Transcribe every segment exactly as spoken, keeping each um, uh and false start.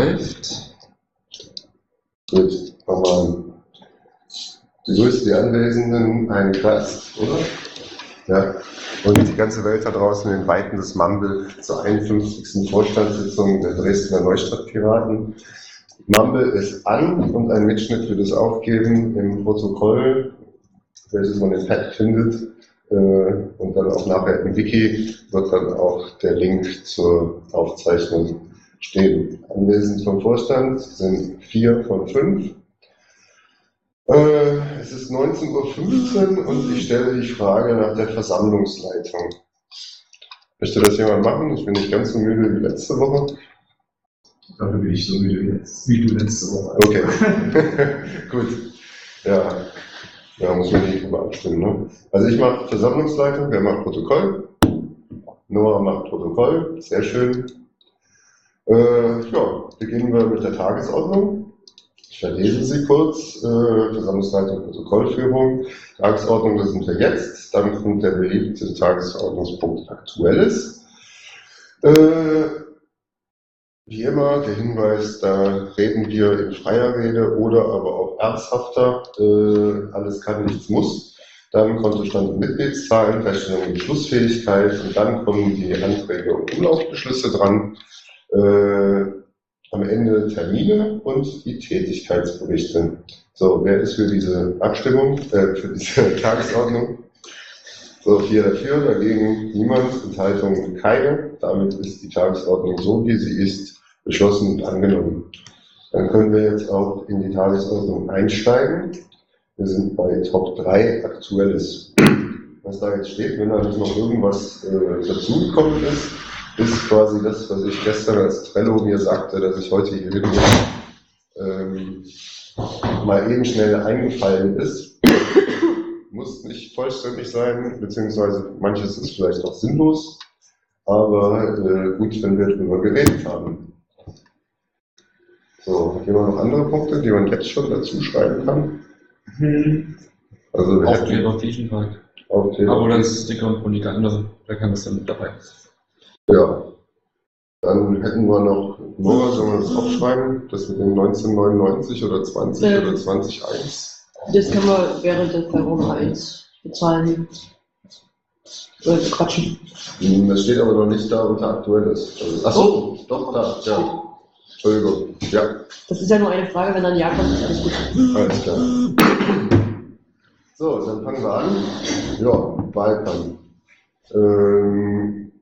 läuft. Gut, nochmal. Begrüße die Anwesenden, einen Gast, oder? Ja. Und die ganze Welt da draußen in den Weiten des Mumble zur einundfünfzigsten Vorstandssitzung der Dresdner Neustadt-Piraten. Mumble ist an und ein Mitschnitt für das Aufgeben im Protokoll, welches man im Pad findet, äh, und dann auch nachher im Wiki wird dann auch der Link zur Aufzeichnung stehen. Anwesend vom Vorstand sind vier von fünf. Äh, es ist neunzehn Uhr fünfzehn und ich stelle die Frage nach der Versammlungsleitung. Möchte das jemand machen? Ich bin nicht ganz so müde wie letzte Woche. Dafür bin ich so müde wie, jetzt, wie du letzte Woche. Okay, gut. Ja. Ja, muss man nicht drüber abstimmen. Ne? Also ich mache Versammlungsleitung, wer macht Protokoll? Noah macht Protokoll, sehr schön. Äh, ja, beginnen wir mit der Tagesordnung. Ich verlese sie kurz. Äh, Versammlungsleitung, Protokollführung. Tagesordnung, das sind wir jetzt. Dann kommt der beliebte Tagesordnungspunkt Aktuelles. Äh, Wie immer, der Hinweis, da reden wir in freier Rede oder aber auch ernsthafter. Äh, alles kann, nichts muss. Dann Kontostand und Mitgliedszahlen, Feststellung und Beschlussfähigkeit und dann kommen die Anträge und Umlaufbeschlüsse dran. Äh, am Ende Termine und die Tätigkeitsberichte. So, wer ist für diese Abstimmung, äh, für diese Tagesordnung? So, vier dafür, dagegen niemand, Enthaltungen keine. Damit ist die Tagesordnung so, wie sie ist, beschlossen und angenommen. Dann können wir jetzt auch in die Tagesordnung einsteigen. Wir sind bei Top drei Aktuelles. Was da jetzt steht, wenn da nicht noch irgendwas äh, dazugekommen ist, ist quasi das, was ich gestern als Trello mir sagte, dass ich heute hier hin ähm, mal eben schnell eingefallen ist. Muss nicht vollständig sein, beziehungsweise manches ist vielleicht auch sinnlos, aber äh, gut, wenn wir darüber geredet haben. So, hat jemand noch andere Punkte, die man jetzt schon dazu schreiben kann? Hm. Also, Aufkleber auf Tiefenpark. Aufkleber. Aber dann ist es Sticker und Monika andere, da kann das dann mit dabei. Ja. Dann hätten wir noch, Nora, sollen wir das aufschreiben? Das mit dem neunzehnhundertneunundneunzig oder zwanzig äh, oder zwanzig eins? Das können wir während der Corona eins bezahlen. Oder quatschen. Das steht aber noch nicht da unter Aktuelles. Also, achso, doch, da, ja. Entschuldigung, ja. Das ist ja nur eine Frage, wenn dann Ja kommt, ist alles gut. Alles klar. So, dann fangen wir an. Ja, Wahlkampf. Ähm,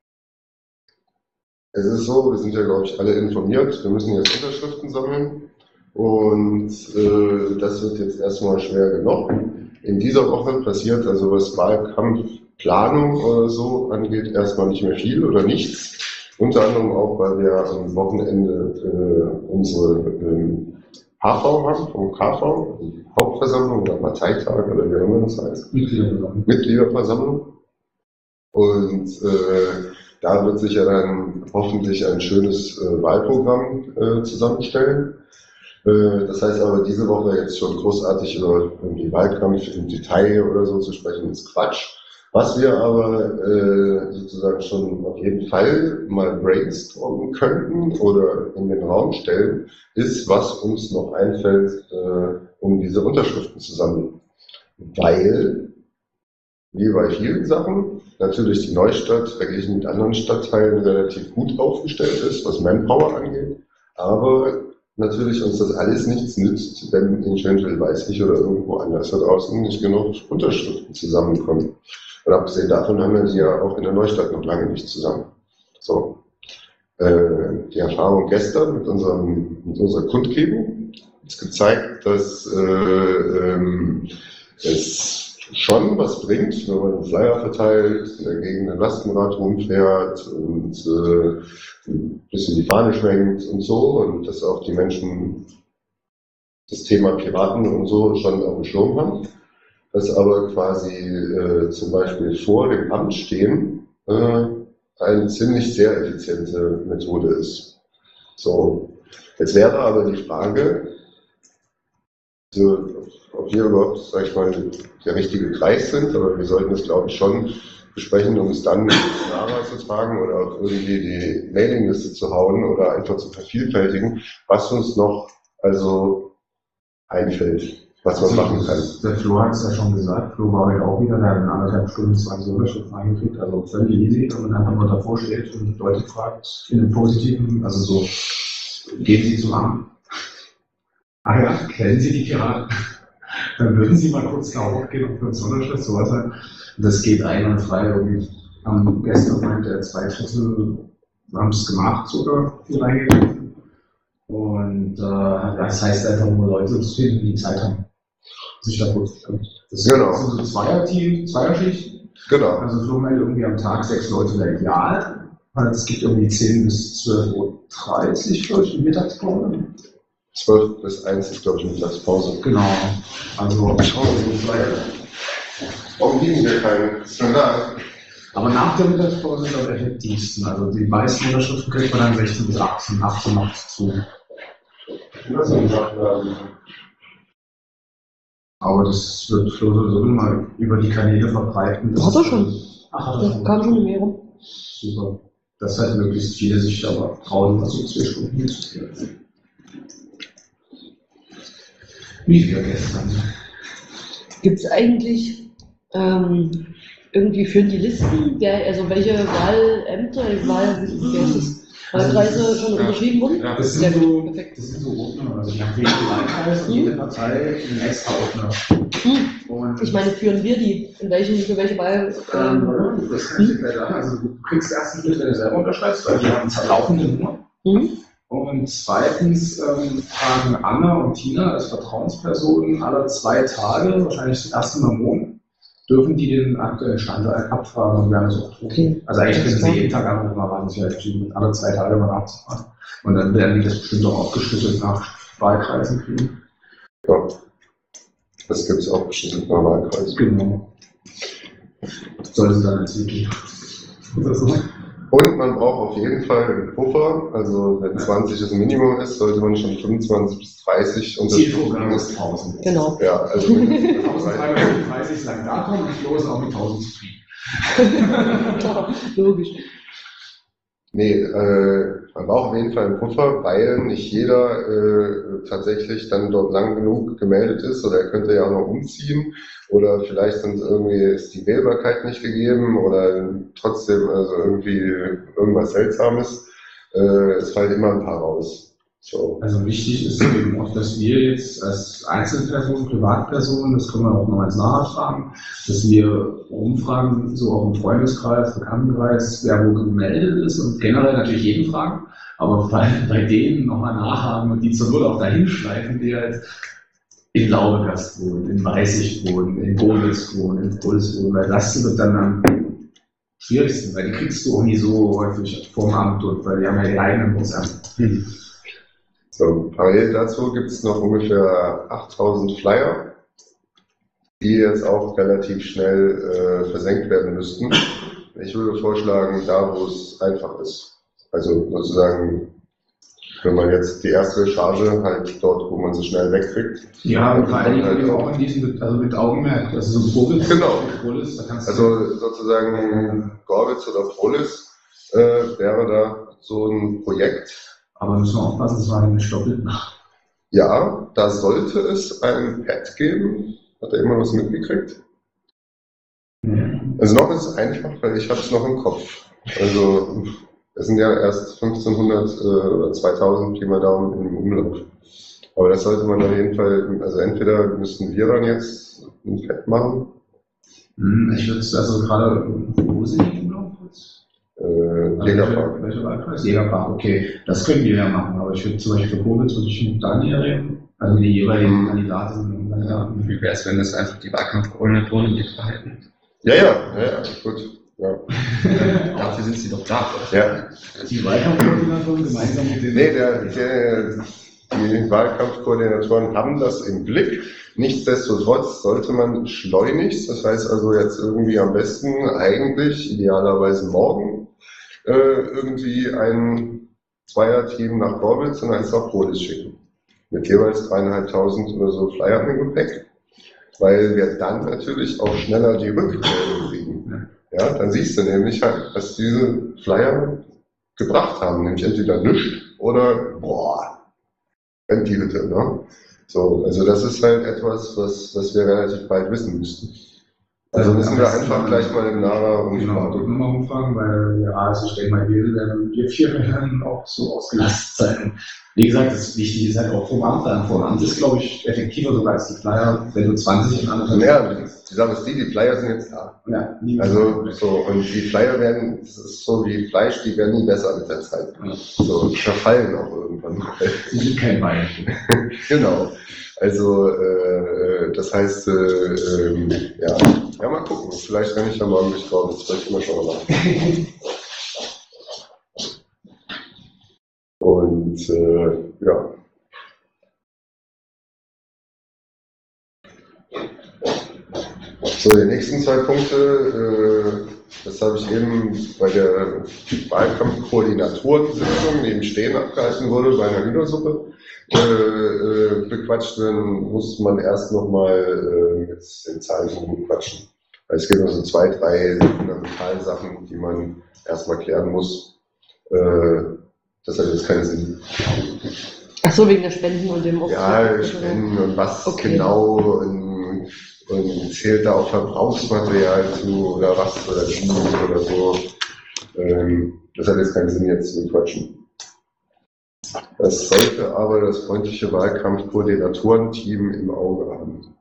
es ist so, wir sind ja, glaube ich, alle informiert. Wir müssen jetzt Unterschriften sammeln. Und äh, das wird jetzt erstmal schwer genug. In dieser Woche passiert also, was Wahlkampfplanung oder so angeht, erstmal nicht mehr viel oder nichts. Unter anderem auch, weil wir am Wochenende äh, unsere ähm, H V haben, vom K V, also die Hauptversammlung oder Parteitag oder wie auch immer das heißt. Mitgliederversammlung. Mitgliederversammlung. Und äh, da wird sich ja dann hoffentlich ein schönes äh, Wahlprogramm äh, zusammenstellen. Äh, das heißt aber, diese Woche jetzt schon großartig über die Wahlkampf im Detail oder so zu sprechen, ist Quatsch. Was wir aber äh, sozusagen schon auf jeden Fall mal brainstormen könnten oder in den Raum stellen, ist, was uns noch einfällt, äh, um diese Unterschriften zu sammeln. Weil, wie bei vielen Sachen, natürlich die Neustadt verglichen mit anderen Stadtteilen relativ gut aufgestellt ist, was Manpower angeht, aber natürlich uns das alles nichts nützt, wenn in Schönfeld-Weißig oder irgendwo anders da draußen nicht genug Unterschriften zusammenkommen. Und abgesehen davon haben wir die ja auch in der Neustadt noch lange nicht zusammen. So. Äh, die Erfahrung gestern mit, unserem, mit unserer Kundgebung hat gezeigt, dass äh, ähm, es schon was bringt, wenn man einen Flyer verteilt, gegen ein Lastenrad rumfährt und äh, ein bisschen die Fahne schwenkt und so, und dass auch die Menschen das Thema Piraten und so schon auf dem Schirm haben. Das aber quasi äh, zum Beispiel vor dem Amt stehen äh, eine ziemlich sehr effiziente Methode ist. So, jetzt wäre aber die Frage, so, ob wir überhaupt, sag ich mal, der richtige Kreis sind, aber wir sollten es, glaube ich, schon besprechen, um es dann in die Nara zu tragen oder auch irgendwie die Mailingliste zu hauen oder einfach zu vervielfältigen, was uns noch also einfällt, was man machen kann. Der Flo hat es ja schon gesagt, Flo war ja auch wieder, der hat in anderthalb Stunden zwanzig Unterschriften eingekriegt, also völlig easy, wenn man einfach nur davor steht und Leute fragt, in einem positiven, also so, gehen Sie zum Amt. Ah ja, kennen Sie die Piraten? Dann würden Sie mal kurz da hochgehen und kurz Unterschrift, sowas halt. Das geht einwandfrei irgendwie. Am gestern meinte zwei Drittel haben es gemacht sogar, die reingegeben. Und äh, das heißt einfach nur Leute zu finden, die Zeit haben, sich da vorzustellen. Das Genau. ist so ein Zweierteam, Zweierschicht. Genau. Also Flo meldet irgendwie am Tag sechs Leute wäre ideal. Also es gibt irgendwie zehn bis zwölf Uhr dreißig, glaube ich, die Mittagspause. zwölf bis eins ist, glaube ich, Mittagspause. Genau. Also Schauen wir uns mal. Warum liegen wir keine? Ist schon da. aber nach der Mittagspause ist am effektivsten. Also die meisten Unterschriften kriegt man dann sechzehn bis achtzehn, achtzehn macht es zu. Lass uns sagen. Aber das wird Flo sowieso mal über die Kanäle verbreiten. Das Hat er ist- schon. Ach, hat er Da schon. kam schon eine Mail rum. Super. Das halt möglichst viele sich aber trauen, was so zwei Stunden hinzuführen. Wie wir gestern. Gibt es eigentlich ähm, irgendwie für die Listen, der, also welche Wahlämter, Wahl, wie heißt das, Wahlkreise schon Ja. unterschrieben wurden? Ja, Das Sehr sind, gut, so, perfekt. das sind so Ordner, also die haben für jeden Wahlkreis und jede Partei einen extra Ordner. Hm. Und Ich meine, führen wir die? In welchen, für welche Wahl? ähm, Ähm, das kann ich dir gleich sagen. Also du kriegst erstens mit, wenn du selber unterschreibst, weil die haben eine laufende Nummer. hm? Und zweitens ähm, fragen Anna und Tina als Vertrauenspersonen alle zwei Tage, wahrscheinlich das erste Mal im Monat, dürfen die den aktuellen Stand abfragen und werden es auch tun. Okay. Also eigentlich können sie jeden Tag anrufen, aber haben sich halt entschieden, alle zwei Tage mal nachzufragen. Und dann werden die das bestimmt auch aufgeschlüsselt nach Wahlkreisen kriegen. Ja. Das gibt es auch bestimmt im Wahlkreis. Genau. Soll sie dann erzählen. Oder so. Und man braucht auf jeden Fall einen Puffer. Also wenn zwanzig das Minimum ist, sollte man schon fünfundzwanzig bis dreißig Zielvorgabe unterschreiben. ist tausend. Genau. Ja, also mindestens dreißig ist lang da kommen und Flo ist auch mit tausend zufrieden. Ja, logisch. Nee, äh, man braucht auf jeden Fall einen Puffer, weil nicht jeder äh, tatsächlich dann dort lang genug gemeldet ist oder er könnte ja auch noch umziehen oder vielleicht sind irgendwie ist die Wählbarkeit nicht gegeben oder trotzdem also irgendwie irgendwas Seltsames. Äh, es fallen immer ein paar raus. So. Also wichtig ist eben auch, dass wir jetzt als Einzelpersonen, Privatpersonen, das können wir auch noch als nachfragen, dass wir umfragen, so auch im Freundeskreis, Bekanntenkreis, wer wo gemeldet ist und generell natürlich jeden fragen, aber vor allem bei denen nochmal nachhaken und die zur Not auch dahin schleifen, die halt in Laubegast wohnen, in Weißig wohnen, in Bodels wohnen, in Puls wohnen, weil das wird dann am schwierigsten, weil die kriegst du auch nie so häufig vorm Amt und weil die haben ja die eigenen Großämter. Hm. So, parallel dazu gibt es noch ungefähr achttausend Flyer, die jetzt auch relativ schnell äh, versenkt werden müssten. Ich würde vorschlagen, da wo es einfach ist. Also sozusagen, wenn man jetzt die erste Charge halt dort, wo man sie schnell wegkriegt. Ja, und vor allen Halt Dingen auch- auch in diesem, also mit Augenmerk, also so Prolis. Genau. Prolis, da kannst du Also sozusagen Gorwitz oder Prolis äh, wäre da so ein Projekt. aber müssen wir aufpassen, das war nicht doppelt nach. Ja, da sollte es ein Pad geben. Hat er immer was mitgekriegt? Ja. Also noch ist es einfach, weil ich habe es noch im Kopf. Also es sind ja erst fünfzehnhundert äh, oder zweitausend Pi mal Daumen im Umlauf. Aber das sollte man auf jeden Fall, also entweder müssten wir dann jetzt ein Pad machen, Hm, Ich würde es also gerade, wo sind die im Umlauf jetzt? äh, Jägerpark. Welcher Wahlkreis? Jägerpark, okay. Das können wir ja machen, aber ich würde zum Beispiel für Koblenz würde ich mit Daniel reden, also mit den jeweiligen Mhm. Kandidatinnen und Kandidaten. Wie wäre es, wenn das einfach die Wahlkampfkoordinatoren im Blick behalten? Ja, ja, ja, ja, gut. Ja. Dafür sind sie doch da. oder? Ja. Die Wahlkampfkoordinatoren gemeinsam mit den... Nee, der, der, die Wahlkampfkoordinatoren haben das im Blick. Nichtsdestotrotz sollte man schleunigst, das heißt also jetzt irgendwie am besten eigentlich, idealerweise morgen, äh, irgendwie ein Zweierteam nach Gorwitz und eins nach Prolis schicken. Mit jeweils dreieinhalbtausend oder so Flyern im Gepäck, weil wir dann natürlich auch schneller die Rückmeldung kriegen. Ja, dann siehst du nämlich halt, was diese Flyer gebracht haben, nämlich entweder nichts oder boah, brennt die Hütte, ne? So, also das ist halt etwas, was, was wir relativ bald wissen müssten. Also müssen wir einfach gleich mal im Nara Genau, umfragen. mal umfragen, weil ja, also ich denke mal, wir werden wir vier werden auch so ausgelastet sein. Wie gesagt, das Wichtige ist halt auch vom Amt an. Vom Amt ist, glaube ich, effektiver sogar als die Flyer, wenn du zwanzig in anderthalb Ja, die Sache ist die, die Flyer sind jetzt da. ja, nie Also so, und die Flyer werden, das ist so wie Fleisch, die werden nie besser mit der Zeit. Ja. So, verfallen auch irgendwann. Sie sind kein Wein. Genau. Also, äh, das heißt, äh, ähm, ja. ja, mal gucken. Vielleicht renne ich ja morgen nicht drauf. Das vielleicht immer schon mal machen. Und, äh, ja. So, die nächsten zwei Punkte, äh, das habe ich eben bei der Wahlkampfkoordinatorensitzung, die im Stehen abgehalten wurde, bei einer Hühnersuppe, äh, äh, bequatscht. Dann muss man erst nochmal äh, mit den Zahlen quatschen. Es gibt also zwei, drei fundamentale Sachen, die man erstmal klären muss. Äh, das hat jetzt keinen Sinn. Ach so, wegen der Spenden und dem Ja, Spenden und was Okay. genau und, und zählt da auch Verbrauchsmaterial zu oder was oder wie oder so. Ähm, das hat jetzt keinen Sinn, jetzt zu quatschen. Das sollte aber das freundliche Wahlkampfkoordinatorenteam im Auge haben.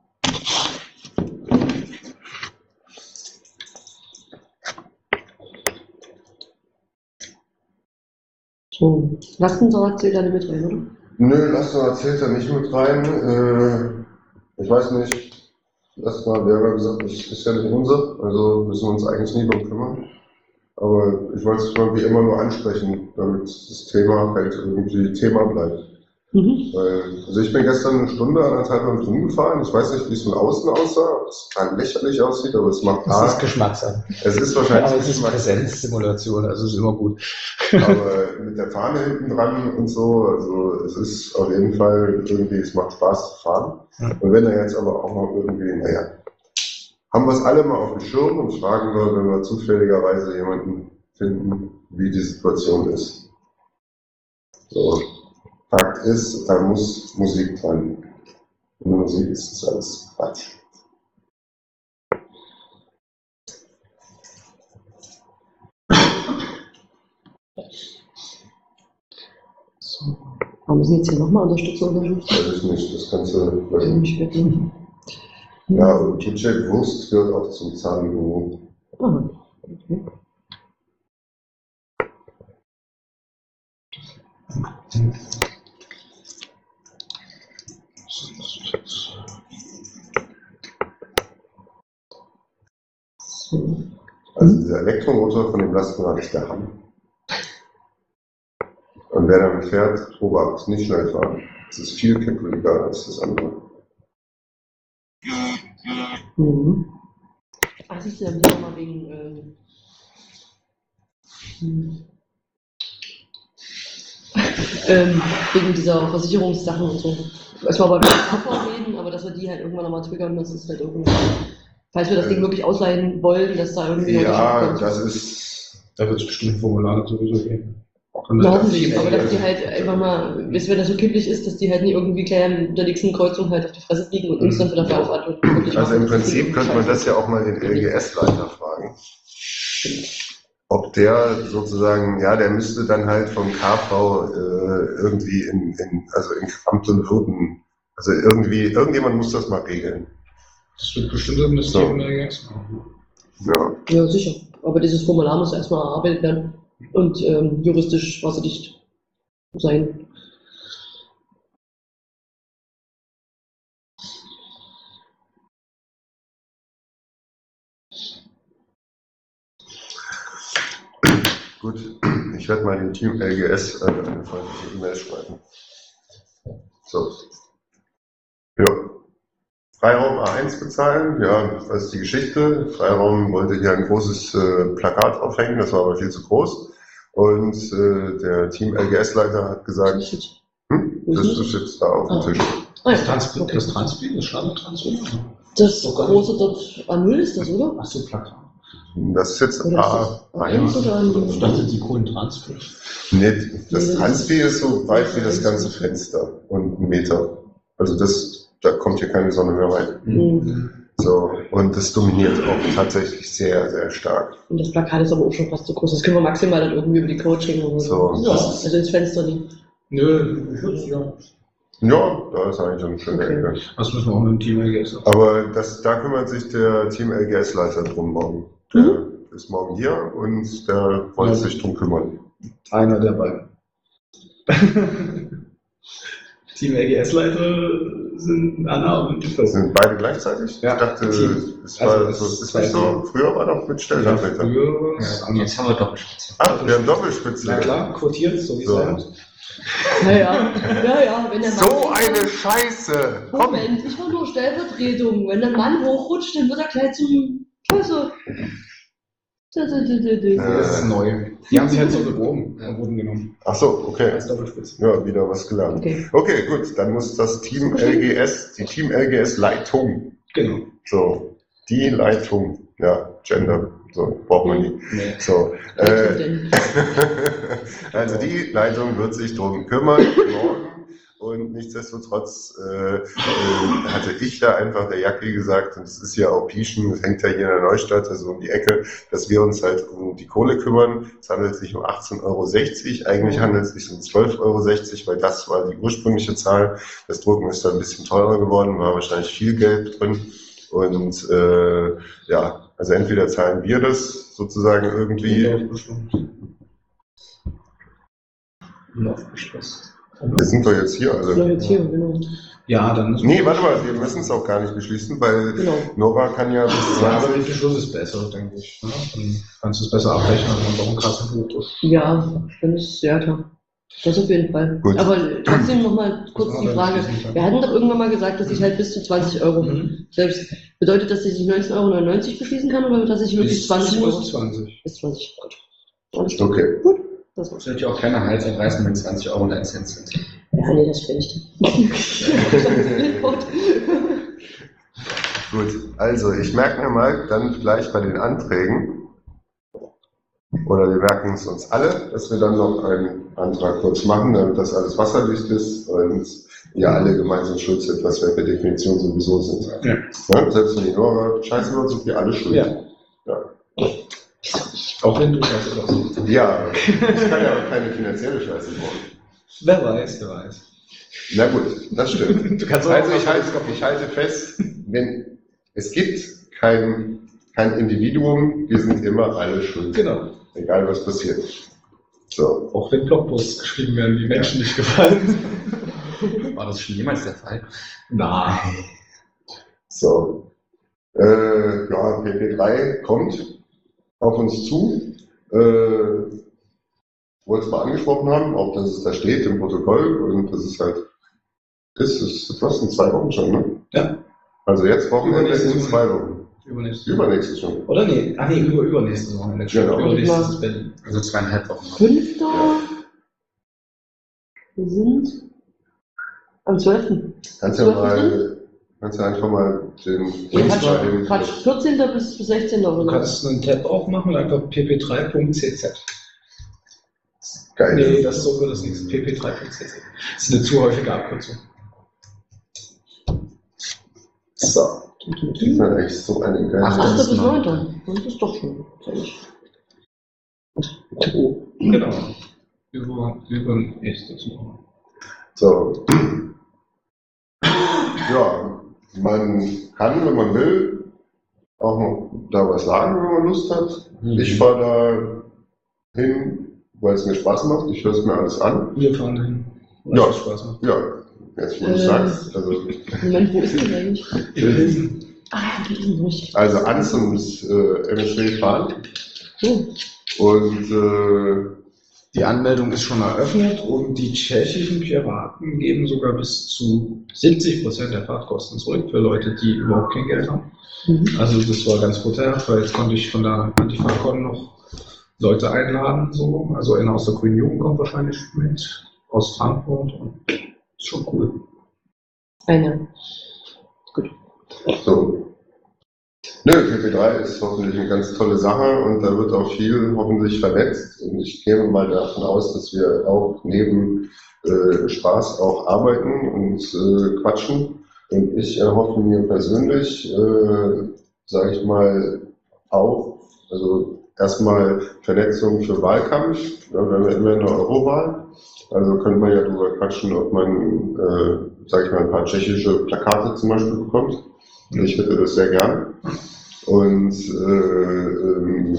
So, Lastensalat zählt da nicht mit rein, oder? Nö, Laster zählt da nicht mit rein. Äh, ich weiß nicht. Laster, wir haben ja gesagt, das ist ja nicht unser. Also müssen wir uns eigentlich nie drum kümmern. Aber ich wollte es mal wie immer nur ansprechen, damit das Thema halt irgendwie Thema bleibt. Mhm. Weil, also ich bin gestern eine Stunde, anderthalb Stunden rumgefahren. Ich weiß nicht, wie es von außen aussah, ob es total lächerlich aussieht, aber es macht Das ist A. Geschmackssache. Es ist wahrscheinlich Aber es ist Geschmackssache. Präsenzsimulation, also ist immer gut. Aber mit der Fahne hinten dran und so, also es ist auf jeden Fall irgendwie, es macht Spaß zu fahren. Ja. Und wenn er jetzt aber auch noch irgendwie, naja, haben wir es alle mal auf dem Schirm und fragen wir, wenn wir zufälligerweise jemanden finden, wie die Situation ist. So. Fakt ist, da muss Musik dran. Ohne Musik ist das alles Quatsch. So. Aber müssen jetzt hier nochmal Unterstützung unterstützen? Weiß ich nicht, das kannst du löschen. Irgendwie später. Ja, und Kitschek Wurst gehört auch zum Zahnniveau. Ah, okay. So. Also dieser Elektromotor von dem Lastenrad ist der Hammer. Und wer damit fährt, Obacht, nicht schnell fahren. Das ist viel kippeliger als das andere. Mhm. Ach, siehst du, da müssen wir mal wegen, ähm, hm. ähm, wegen dieser Versicherungssachen und so. Erstmal bei K V reden, aber dass wir die halt irgendwann nochmal triggern, das ist halt irgendwie, falls wir das Ding wirklich ausleihen wollen, dass da irgendwie noch Ja, was das ist, Da wird es bestimmt Formulare sowieso geben. Glauben Sie, aber dass die halt einfach mal, bis wenn das so kindlich ist, dass die halt nie irgendwie gleich an der nächsten Kreuzung halt auf die Fresse fliegen und uns dann wieder verantworten. also im Prinzip könnte man das ja auch mal den L G S-Leiter fragen. Ob der sozusagen, ja, der müsste dann halt vom K V äh, irgendwie in, in, also in Amt und Würden, also irgendwie, irgendjemand muss das mal regeln. Das wird bestimmt im So. System jetzt machen. Ja. Ja, sicher. Aber dieses Formular muss erstmal erarbeitet werden und ähm, juristisch wasserdicht sein. Gut, ich werde mal dem Team L G S äh, eine freundliche E-Mail schreiben. So. Ja. Freiraum A eins bezahlen, ja, das ist die Geschichte. Freiraum wollte hier ein großes äh, Plakat aufhängen, das war aber viel zu groß. Und äh, der Team L G S-Leiter hat gesagt, hm, das ist jetzt da auf dem Ah. Tisch. Ah, Das ja. Transfer, Okay. das Transfer, das Standardtransfer. Das große dort A null ist das, oder? Achso, Plakat. Das ist jetzt Oder A ist das eins eins. oder ein Ich dachte, die Kohlentransfer. Nee, das Nee, Transpi ist so weit wie das ganze Fenster und ein Meter. Also das, da kommt hier keine Sonne mehr rein. Mhm. So, und das dominiert auch tatsächlich sehr, sehr stark. Und das Plakat ist aber auch schon fast so groß. Das können wir maximal dann irgendwie über die Coaching oder so. So, Ja. das, Also ins Fenster nicht. Nö, ja. ja, da ist eigentlich eine schöne Okay. Ecke. Das müssen wir auch mit dem Team ergänzen. Aber das, da kümmert sich der Team L G S-Leiter drum morgen. Der ist morgen hier und der wollte Ja. sich drum kümmern. Einer der beiden. Team L G S-Leiter sind Anna und Lukas. Sind beide gleichzeitig? Ja. Ich dachte, Team. es war Also, so, es ist ist nicht so, früher war doch mit Stellvertreter. Früher war Ja, es und jetzt haben wir Doppelspitze. Ah, wir haben Doppelspitze. Na klar, quotiert, so wie es So. sein muss. Ja, ja, ja, ja, wenn der Mann. So eine Scheiße! Komm! Moment, ich war nur Stellvertretung. Wenn der Mann hochrutscht, dann wird er gleich zum. Also. Äh. Das ist neu. Die haben sich halt so beworben und wurden genommen. Ach so, okay. Als Doppelspitze. Ja, wieder was gelernt. Okay. Okay, gut, dann muss das Team L G S, die Team L G S-Leitung, Genau. so, die Leitung, ja, Gender, so, braucht man nie. Nee. So, Also, äh, denn, also die Leitung wird sich drum kümmern morgen und nichtsdestotrotz äh, äh, hatte ich da einfach der Jacki gesagt, und es ist ja auch Pieschen, das hängt ja hier in der Neustadt, also um die Ecke, dass wir uns halt um die Kohle kümmern. Es handelt sich um achtzehn Euro sechzig, eigentlich handelt es sich um zwölf Euro sechzig, weil das war die ursprüngliche Zahl. Das Drucken ist dann ein bisschen teurer geworden, war wahrscheinlich viel Geld drin. Und äh, ja, also entweder zahlen wir das sozusagen irgendwie. Laufgeschlossen. Wir sind doch jetzt hier, also. ja, jetzt hier, genau. Ja, dann ist Nee, warte mal, wir müssen es auch gar nicht beschließen, weil Genau. Nora kann ja bis Ja, aber zwanzig. der Beschluss ist besser, denke ich. Ne? Dann kannst du es besser abrechnen und dann doch ein krasser Buch. Ja, dann ist es ja klar. Das auf jeden Fall. Gut. Aber trotzdem nochmal kurz Das die machen wir Frage. nicht. Wir hatten doch irgendwann mal gesagt, dass ich halt bis zu zwanzig Euro Mhm. selbst. Bedeutet das, dass ich neunzehn Euro neunundneunzig beschließen kann oder dass ich wirklich Bis zwanzig Euro? zwanzig. Bis zwanzig. Gut. Alles klar. Okay. Gut. Das war's. Das wird ja auch keiner Hals entreißen, wenn zwanzig Euro und ein Cent sind. Ja, nee, das stimmt nicht. Gut, also ich merke mir mal dann gleich bei den Anträgen, oder wir merken es uns alle, dass wir dann noch einen Antrag kurz machen, damit das alles wasserdicht ist und wir alle gemeinsam schuld sind, was wir per Definition sowieso sind. Ja. Ja, selbst wenn die Nora scheiße wird, sind wir alle schuld. Ja. Ja. Auch wenn du das oder Ja, ich kann ja auch keine finanzielle Scheiße machen. Wer weiß, wer weiß. Na gut, das stimmt. Du kannst auch Also mal ich halte, ich halte fest, wenn es gibt kein, kein Individuum, wir sind immer alle schuld. Genau. Egal was passiert. So. Auch wenn Blogposts geschrieben werden, die Menschen nicht gefallen. War das schon jemals der Fall? Nein. So. Äh, ja, P P drei kommt auf uns zu. Äh, wollte es mal angesprochen haben, auch dass es da steht im Protokoll und dass es halt ist, es ist fast in zwei Wochen schon, ne? Ja. Also jetzt Wochenende Übernächstes in zwei Wochen. Übernächstes. Übernächstes schon. Oder nee? Ah nee, über übernächstes Wochenende. Genau. Übernächstes ist Berlin. Also zweieinhalb Wochen. Fünfter. Wir sind am zwölften. Kannst ja mal, kannst ja einfach mal den Nee, Links Quatsch, bei dem- Quatsch, vierzehnten bis sechzehnten Du oder so. kannst einen Tab aufmachen und einfach p p drei punkt c z. Geil. Nee, das so wird das nichts. p p drei punkt c z. Das ist eine zu häufige Abkürzung. So. Das ist eigentlich so eine geile. Ach, achter das bis ist noch- neunter. Das ist doch schon. fertig. Genau. Über, über nächstes Mal. So. Ja, man kann, wenn man will, auch noch da was sagen, wenn man Lust hat. Ich fahre da hin, weil es mir Spaß macht. Ich höre es mir alles an. Wir fahren dahin. Ja. Weil es Spaß macht. Ja, jetzt wo du es Äh. sagst. Also, Moment, wo ist denn eigentlich? Pilsen. Ah, ja, die sind richtig. also an zum äh, M S W fahren. Oh. Und äh, Die Anmeldung ist schon eröffnet und die tschechischen Piraten geben sogar bis zu siebzig Prozent der Fahrtkosten zurück für Leute, die überhaupt kein Geld haben. Mhm. Also das war ganz vorteilhaft, weil jetzt konnte ich von der Antifa-Con noch Leute einladen. So. Also einer aus der Grünen Jugend kommt wahrscheinlich mit, aus Frankfurt. Und ist schon cool. Eine. so. Nö, P P drei ist hoffentlich eine ganz tolle Sache und da wird auch viel hoffentlich vernetzt. Und ich gehe mal davon aus, dass wir auch neben äh, Spaß auch arbeiten und äh, quatschen. Und ich erhoffe mir persönlich, äh, sage ich mal, auch, also erstmal Vernetzung für Wahlkampf. Ja, wir haben ja immer eine Eurowahl. Also könnte man ja darüber quatschen, ob man, äh, sage ich mal, ein paar tschechische Plakate zum Beispiel bekommt. Ich hätte das sehr gern. Und äh, ähm,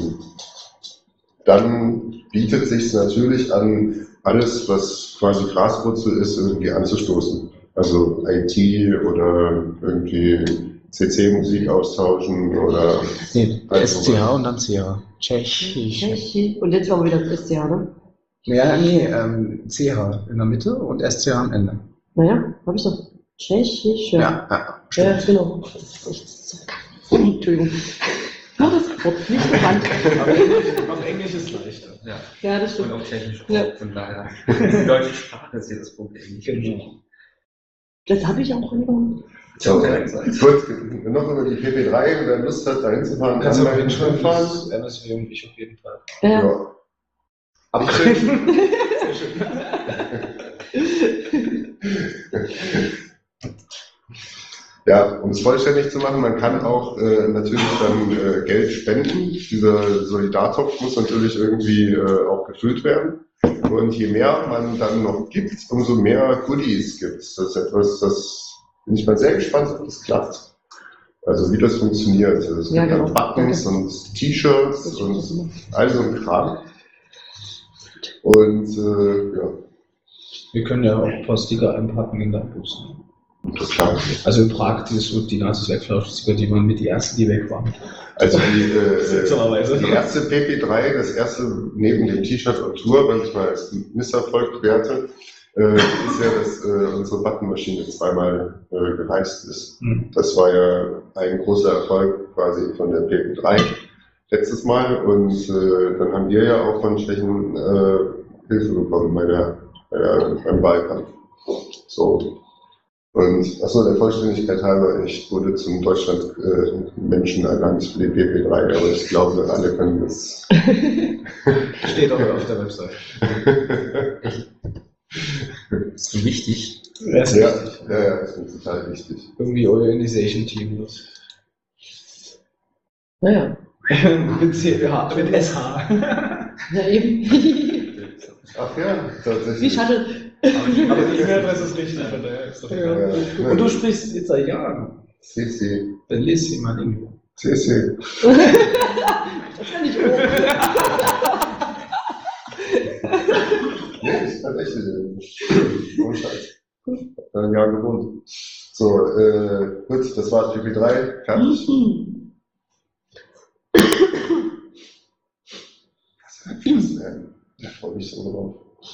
dann bietet sich natürlich an, alles, was quasi Graswurzel ist, irgendwie anzustoßen. Also I T oder irgendwie C C-Musik austauschen oder... Nee, Also- S C H und dann C H. Tschechisch. Tschechisch. Und jetzt waren wir wieder S C H, ne? Ja, nee, ähm, C H in der Mitte und S C H am Ende. Naja, hab ich doch. Tschechisch, ja. Ja, ja, Ja, stimmt. genau. Entschuldigung. Nur das Wort, nicht bekannt. Auf Englisch ist leichter. Ja. Ja, das Und stimmt. auch technisch. Ja. Von daher, die deutsche Sprache ist hier das Problem. Nicht Genau. Das habe ich auch angefangen. So, Okay. gut, noch über die P P drei, wer Lust hat, da hinzufahren, Kannst du kann auf man jeden Fall hinfahren. fahren? M S W und ich auf jeden Fall. Ja. Ja. Abgriffen. Ja, um es vollständig zu machen, man kann auch äh, natürlich dann äh, Geld spenden. Dieser Solidartopf muss natürlich irgendwie äh, auch gefüllt werden. Und je mehr man dann noch gibt, umso mehr Goodies gibt es. Das ist etwas, das bin ich mal sehr gespannt, ob das klappt. Also wie das funktioniert. Also es Ja, gibt genau. dann Buttons und T-Shirts und all so ein Kram. Und äh, ja, Wir können ja auch ein paar Sticker einpacken in der Bus. das ist klar. Also in Prag, die, so, die Nazis-Wegflausch-Sticker, die waren mit die ersten, die weg waren. Also die, äh, Seltsamerweise. die erste P P drei, das erste neben dem T-Shirt on Tour, was ich mal als Misserfolg werte, äh, ist ja, dass äh, unsere Buttonmaschine zweimal äh, gereist ist. Hm. Das war ja ein großer Erfolg quasi von der P P drei letztes Mal und äh, dann haben wir ja auch von Tschechen äh, Hilfe bekommen bei der, bei der, beim Wahlkampf. So. Und achso, der Vollständigkeit halber, ich wurde zum Deutschland-Menschen äh, ernannt für die P P drei, aber ich glaube, alle können das. Steht auch auf der Website. Das ist so wichtig. Ja, ist Ja, richtig. ja, ja, das ist total wichtig. Irgendwie Organization Team. Das. Naja. mit C H, mit S H. Ja, eben. Ach ja, Wie tatsächlich. Shuttle. Aber die E-Mail-Adresse ist richtig, von daher ist doch Ja. egal. Ja, Und du sprichst Italiano. C C. Dann liest sie mal irgendwo. C C. Das kann ich auch. Nee, ist tatsächlich. Ohne Scheiß. Hab da ein Jahr gewohnt. So, äh, gut, das war P P drei, fertig. Mhm. Was denn? Da freue mich so drauf.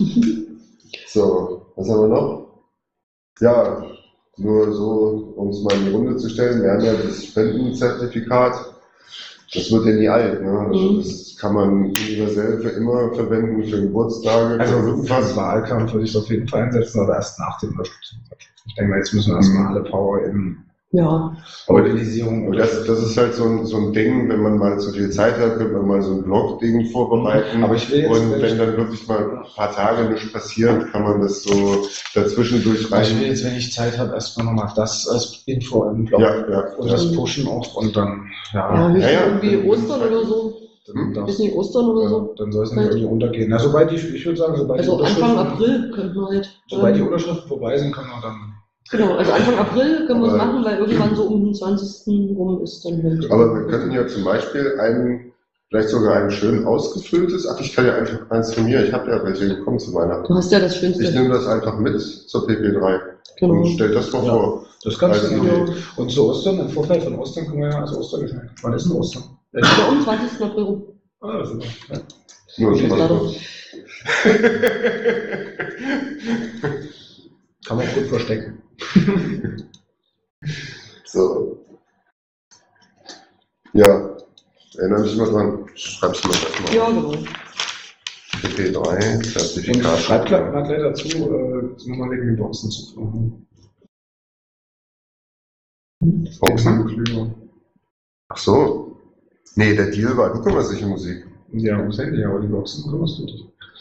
So, was haben wir noch? Ja, nur so, um es mal in die Runde zu stellen, wir haben ja das Spendenzertifikat. Das wird ja nie alt, ne? Also Mhm. das kann man universell für immer verwenden, für Geburtstage, Also für für irgendwas. den Wahlkampf würde ich es auf jeden Fall einsetzen, aber erst nach dem Unterstützungspaket. Ich denke mal, jetzt müssen wir erstmal alle Power in Ja. Aber Mobilisierung Aber das, das ist halt so ein, so ein Ding, wenn man mal zu viel Zeit hat, könnte man mal so ein Blog-Ding vorbereiten. Aber ich will jetzt- Und wenn dann wirklich mal ein paar Tage nichts passiert, kann man das so dazwischendurch Ich will rein. jetzt, wenn ich Zeit habe, erstmal nochmal das als Info im Blog Ja, ja. und das pushen auch und dann, Ja, ja, nicht Ja, ja. irgendwie Ostern oder so. dann, Hm? Ist das, nicht Ostern oder so. dann soll es nicht irgendwie untergehen. Na, sobald die, ich würde sagen, sobald Also die Anfang Unterschriften- April könnten wir halt. Sobald die ähm, Unterschriften vorbei sind, können wir dann. Genau, also Anfang April können wir es Aber- machen, weil irgendwann so um den zwanzigsten rum ist dann halt. Aber wir könnten ja zum Beispiel ein, vielleicht sogar ein schön ausgefülltes, ach, ich kann ja einfach eins von mir, ich habe ja welche bekommen zu Weihnachten. Du hast ja das Ich Schönste. nehme das einfach mit zur P P drei Genau. und stell das mal Ja. vor. Das kannst Also, du machen. Ja. Und zu Ostern, im Vorfeld von Ostern können wir ja als Ostergeschenk. Wann ist denn Ostern? Ja, um zwanzigsten April rum. Ah, super. Ja. Nur Ich schon weiß mal leider. kurz. Kann man gut verstecken. So. Ja, erinnere mich mal dran. Schreib's mir gleich mal. Ja, genau. P P drei, Und Zertifikat. schreibt gleich mal gleich dazu, äh, nochmal wegen den Boxen zu tun. Boxen? Klüger. Ach so. Nee, der Deal war, du kümmerst dich um Musik. Ja, ums Handy, aber die Boxen kümmerst du dich.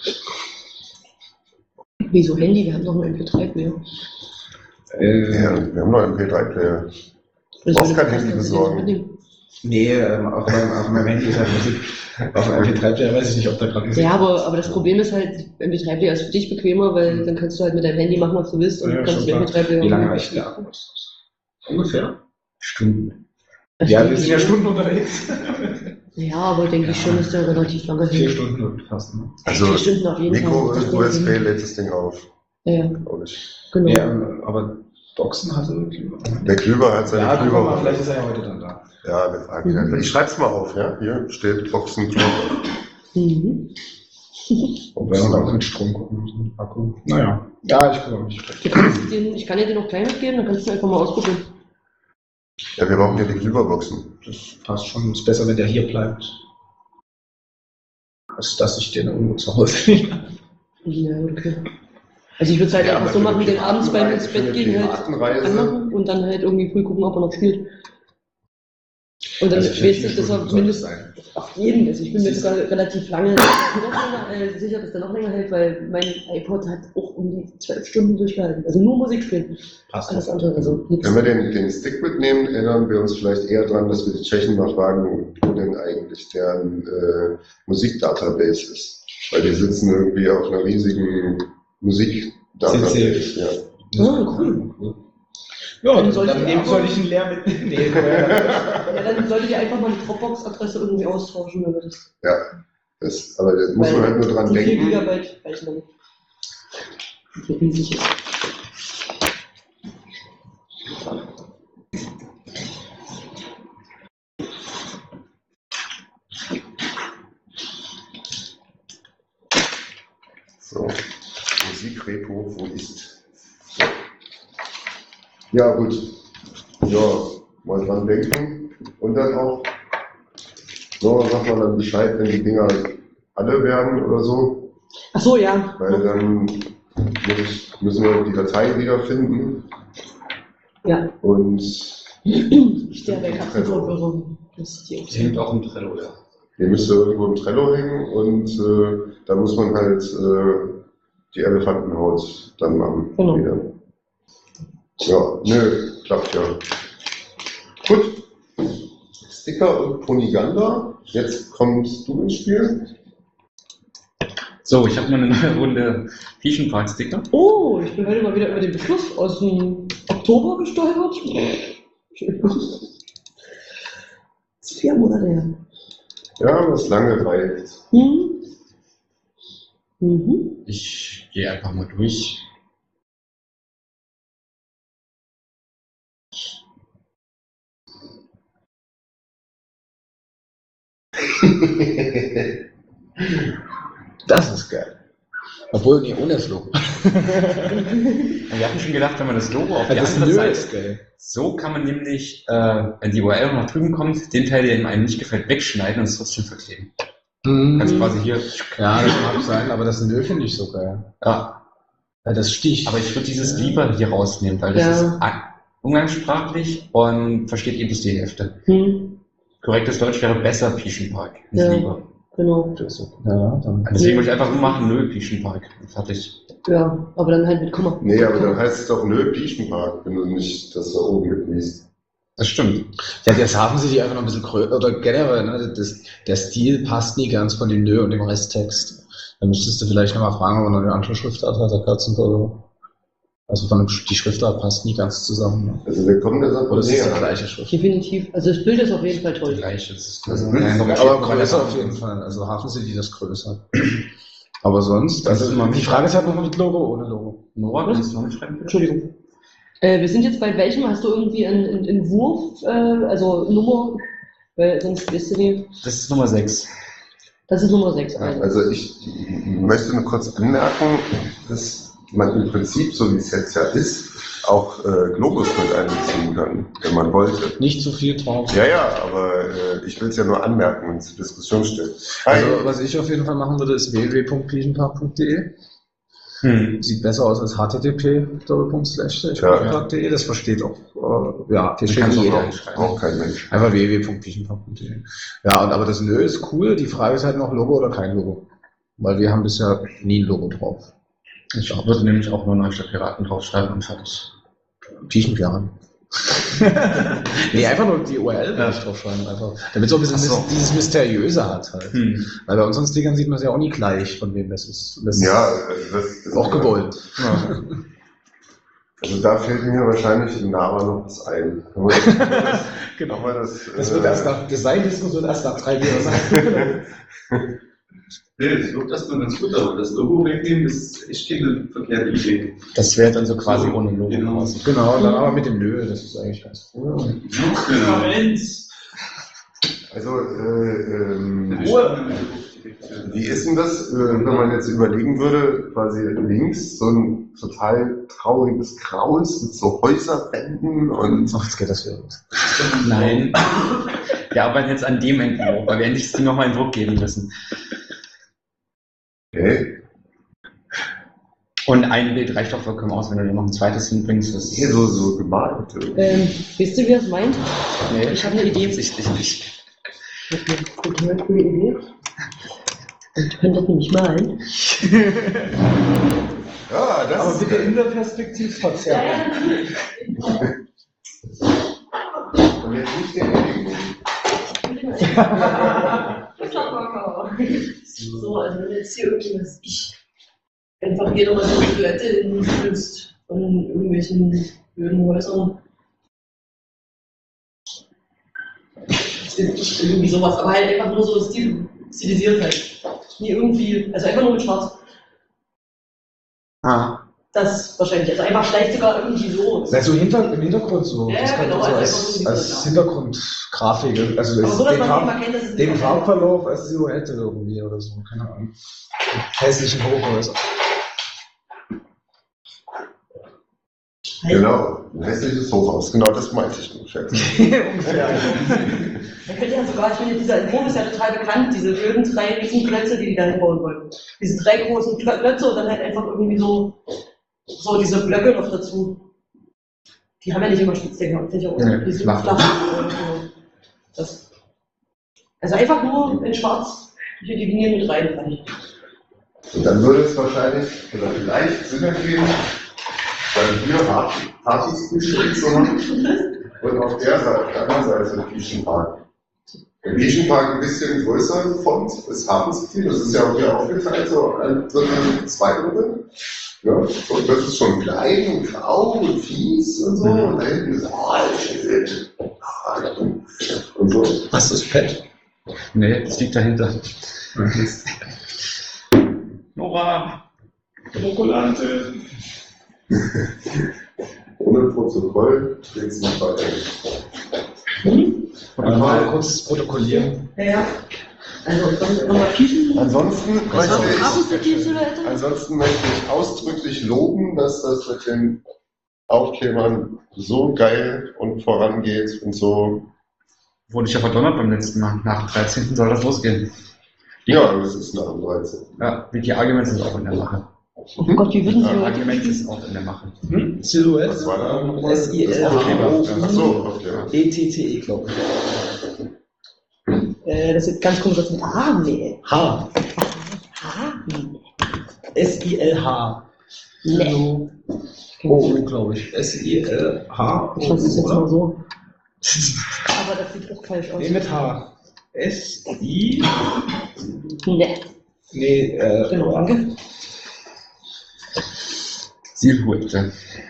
Wieso Handy? Wir haben noch einen M P drei Player. Äh, Ja, wir haben noch einen P drei Player. Du brauchst kein Handy besorgen. nee, ähm, auf, meinem, auf meinem Handy ist halt Musik. Auf dem M P drei Player weiß ich nicht, ob da gerade Musik Ja, aber, aber das Problem ist halt, M P drei Player ist für dich bequemer, weil dann kannst du halt mit deinem Handy machen, was du willst und Ja, kannst schon den M P drei Player Wie lange machen. reicht der Akku? Ungefähr? Stunden. Das Ja, denke wir sind ich ja schon. Stunden unterwegs. Ja, aber denke ich schon, dass der relativ lange Vier hält. Stunden und fast, ne? Also Vier Stunden auf jeden Mikro Fall. Das und geht U S B hin. lädt das Ding auf. Ja, ja, Glaub ich. genau. Ja, ähm, aber Boxen hatte Klüber. Der Klüber hat seine Ja, guck Klüber. mal, vielleicht ist er ja heute dann da. Ja, wir fragen ihn Mhm. einfach. Ich schreib's mal auf, ja? Hier steht Boxen Klüber. Mhm. Und wenn wir auch mit Strom gucken müssen. Akku. Naja. Ja, ich kümmere mich. Du kannst den, ich kann dir den noch klein mitgeben, dann kannst du einfach mal ausprobieren. Ja, wir brauchen ja die Klüberboxen. Das passt schon. Ist besser, wenn der hier bleibt. Als dass ich den irgendwo zu Hause nehme. Ja, okay. Also ich würde es halt Ja, einfach aber so für machen, eine den abends beim ins Piratenreise- Bett für eine gehen halt Piratenreise- anmachen und dann halt irgendwie früh gucken, ob er noch spielt. Und dann Also also für weiß vier ich, dass er Stunden soll es mindestens sein. auf jeden, also ich bin mir sogar relativ lange noch länger, äh, sicher, dass der noch länger hält, weil mein iPod hat auch um die zwölf Stunden durchgehalten. Also nur Musik spielen. Passt. Alles andere, also nichts. Wenn wir den, den Stick mitnehmen, erinnern wir uns vielleicht eher daran, dass wir die Tschechen mal fragen, wo denn eigentlich deren äh, Musikdatabase ist. Weil die sitzen irgendwie auf einer riesigen Musikdatabase. Ja. Ah, cool. Ja, Dann dann, soll dann ich nehmen aber- soll ich ihn leer mitnehmen. Nee, Ja, dann solltet ihr einfach mal die Dropbox-Adresse irgendwie austauschen, wenn wir das. ja. Das, aber da muss man halt nur dran die vier denken. Gigabyte reichen dann. Wie riesig ist. So, Musikrepo, wo ist? So. Ja, gut. Ja, mal dran denken. Und dann auch, so sagt man dann Bescheid, wenn die Dinger alle werden oder so. Ach so, ja. Weil dann muss ich, müssen wir die Datei wiederfinden. Ja. Und Ich sterbe bei Katzenverwirrung. Das ist die Das hängt auch im Trello, ja. die müsste irgendwo im Trello hängen und äh, da muss man halt äh, die Elefantenhaut dann machen. Genau. Wieder. Ja, nö, klappt ja. Gut. Sticker und Poniganda. Jetzt kommst du ins Spiel. So, ich habe mal eine neue Runde Fission Park Sticker. Oh, ich bin heute mal wieder über den Beschluss aus dem Oktober gestolpert. Das ist vier Monate her. Ja, was lange reicht. Hm? Mhm. Ich gehe einfach mal durch. Das ist geil. Obwohl, nee, ohne das Logo. Wir hatten schon gedacht, wenn man das Logo auf die Das andere Nö Seite. ist geil. So kann man nämlich, äh, wenn die U R L nach drüben kommt, den Teil, der einem nicht gefällt, wegschneiden und es trotzdem verkleben. Mhm. Kannst quasi hier. Ja, das mag sein, aber das Nö finde ich so geil. Ja, Weil das sticht. aber ich würde dieses lieber hier rausnehmen, weil das Ja. ist an- umgangssprachlich und versteht eh bis die Hälfte. Hm, Korrektes Deutsch wäre besser Fission Park. Ist Ja. lieber. genau. Das ist so. Ja, dann. Deswegen würde ich einfach nur machen, nö, Fission Park. Fertig. Ja, aber dann halt mit Komma. Nee, aber dann heißt es doch nö, Piechenpark, wenn du nicht das da oben mitliest. Das stimmt. Ja, jetzt haben sie die einfach noch ein bisschen größer, oder generell, ne, das, der Stil passt nie ganz von dem Nö und dem Resttext. Dann müsstest du vielleicht nochmal fragen, ob man noch eine andere Schriftart hat, der Katzenburger. Also von dem, die Schriftart passt nie ganz zusammen. Ne? Also der kommende sagt, Oder ist es die nee, gleiche Schrift? Definitiv. Also das Bild ist auf jeden Fall toll. Gleiches. Also, Aber größer auf jeden Fall. Also Hafen sind die das größer. Aber sonst, Das also ist immer- die Frage ist halt noch mit Logo, ohne Logo. Nora, kannst du noch mitschreiben, bitte? Entschuldigung. Äh, wir sind jetzt bei welchem? Hast du irgendwie einen, einen Entwurf, äh, also Nummer? Weil sonst weißt du nicht. Das ist Nummer sechs. Das ist Nummer sechs. Also. Also ich möchte nur kurz anmerken, dass man im Prinzip, so wie es jetzt ja ist, auch äh, Globus mit einbeziehen kann, wenn man wollte. Nicht zu viel drauf. Ja, ja, aber äh, ich will es ja nur anmerken und zur Diskussion stellen. Hi. Also was ich auf jeden Fall machen würde, ist w w w punkt piechenpark punkt d e. Hm. Sieht besser aus als H T T P Doppelpunkt Slash punkt de. Das versteht auch, äh, ja, versteht kann's auch jeder. reinschreiben. Auch kein Mensch. Einfach w w w punkt piechenpark punkt de. Ja, und aber das Nö ist cool. Die Frage ist halt noch Logo oder kein Logo. Weil wir haben bisher nie ein Logo drauf. Ich würde nämlich auch nur Neustadt Piraten draufschreiben und fertig. Piechenpiraten. Nee, einfach nur die U R L Ja. ja. draufschreiben, einfach. Damit es auch ein bisschen Ach so. mis- dieses Mysteriöse hat halt. Hm. Weil bei unseren Stickern sieht man es ja auch nie gleich, von wem das ist. Das Ja, ist also das, das auch gewollt. Ja. Also da fällt mir wahrscheinlich im Namen noch was ein. Aber das, das, Genau. aber das, Das äh, wird erst nach Design-Diskus wird erst nach drei Jahren sein. Nee, ich glaube, das ist ganz gut, aber das Logo wegnehmen, das ist echt keine verkehrte Idee. Das wäre dann so quasi ohne Logo. Genau. quasi. Genau, und dann aber mit dem Nö, das ist eigentlich ganz cool. Genau. Also, äh, ähm, Ruhe. wie ist denn das, äh, wenn man jetzt überlegen würde, quasi links so ein total trauriges Graues mit so Häuserwänden und Ach, jetzt geht das wieder los. Nein. Wir arbeiten jetzt an dem Entwurf, weil wir endlich das Ding nochmal in Druck geben müssen. okay, Und ein Bild reicht doch vollkommen aus, wenn du noch ein zweites hinbringst. Das hier so, so gemalt. Ähm, wisst ihr, wie er es meint? Nee, Ich habe eine Idee. offensichtlich nicht. Ich habe eine coole Idee. Und könnt das nämlich malen. Ja, das Aber ist bitte geil. in der Perspektivverzerrung. Und jetzt nicht den Regenbogen. So, also wenn jetzt hier irgendwie was ich einfach hier nochmal so Silhouette hinfühlst von irgendwelchen blöden Häusern. Das ist nicht irgendwie sowas, aber halt einfach nur so stil, stilisiert halt. Nie irgendwie, also einfach nur mit Schwarz. Ah, Das wahrscheinlich, also einfach vielleicht sogar irgendwie so. Also hinter, im Hintergrund so. Ja, das kann genau, so also als, einfach so als diese- Hintergrundgrafik. Also Aber es- so, dass den, man nicht Farb, mal kennt, dass es den nicht Farbverlauf als Silhouette irgendwie oder so. Keine Ahnung. Hässlichen Hochhäuser. Genau, ein hässliches Hochhaus. Genau das meinte ich nur, Schätze. Ungefähr. Man könnte ja sogar, ich finde, dieser Entwurf ist ja total bekannt, diese blöden drei Riesenklötze, die die da hinbauen wollten. Diese drei großen Klö- Klötze und dann halt einfach irgendwie so, so diese Blöcke noch dazu. Die haben ja nicht immer Spitzdecke und sicher, oder? Nee, Die sind flach. flach. und so. Das. Also einfach nur in schwarz hier die Linien mit rein. Und dann würde es wahrscheinlich oder vielleicht Sinn ergeben, dann hier Partys gestellt zu haben und auf der Seite, auf der anderen Seite den Piechenpark. Der Piechenpark ein bisschen größer Font ist Hafencity, das ist ja auch hier aufgeteilt, so ein Drittel, zwei Drittel. Ja, und das ist schon klein und grau und fies und so. Und da hinten ist, oh, shit. Und so. Was ist Pet? nee, das liegt dahinter. Nora! Rokolante. Ohne Protokoll geht es nicht weiter. Äh, mal kurz protokollieren. Ja, ja. Also, dann nochmal Pieschen. Ansonsten möchte ich, Hafencity-Silhouette. ansonsten möchte ich ausdrücklich loben, dass das mit den Aufklebern so geil und vorangeht und so. Wurde ich ja verdonnert beim letzten Mal. Nach dem dreizehnten soll das losgehen. Ja, das ist nach dem dreizehn. Ja, Wiki Arguments ist auch in der Mache. Oh Gott, wie würden Sie Ja, heute Arguments ist auch in der Mache. Hm? Silhouette. Was war da nochmal? S I L H O Achso, Aufkleber. E T T E, glaube ich. Äh, das ist ganz komisch, das mit A, nee. H. H? Nee. S I L H. Nee. O, glaube ich. S I L H. Ich lasse es jetzt mal O. so. Aber das sieht doch falsch aus. Nee, mit H. S I. Nee. Nee, äh. Genau, danke. Silhouette.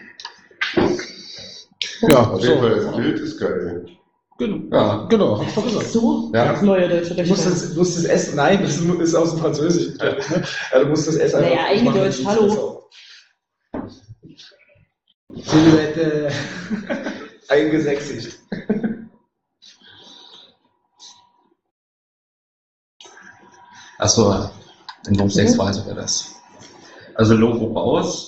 Ja, Auf jeden Fall, so. das Bild ist geil. Genau. Ja. Genau, hab ich doch gesagt. So? Ja. Das neue deutsche Du musst das, du musst das S, nein, das ist aus dem Französischen. Ja. Ja, du musst das S einfach. Naja, eingedeutscht, machen, hallo. Silhouette eingesächsigt. Achso, in Wurm sechs war sogar das. Also Logo raus.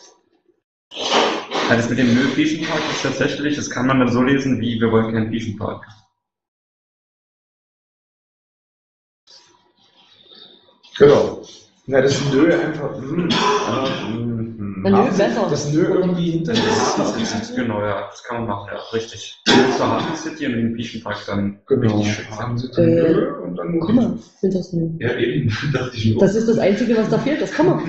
Ja, das mit dem Nö Piechenpark ist tatsächlich, das kann man dann so lesen wie wir wollen keinen Piechenpark. Genau. Na, das Nö einfach. Mh, aber, mh, Na, Nö, besser. Das Nö irgendwie hinter Das genau, ja, das kann man machen, ja, richtig. Zur Hafen City und den Beach Park dann Genau. richtig schön. Haben sie Äh, Nö und dann Komm mal, ich finde das Nö. Ja, eben, dachte ich nur. Das ist das Einzige, was da fehlt, das Komma.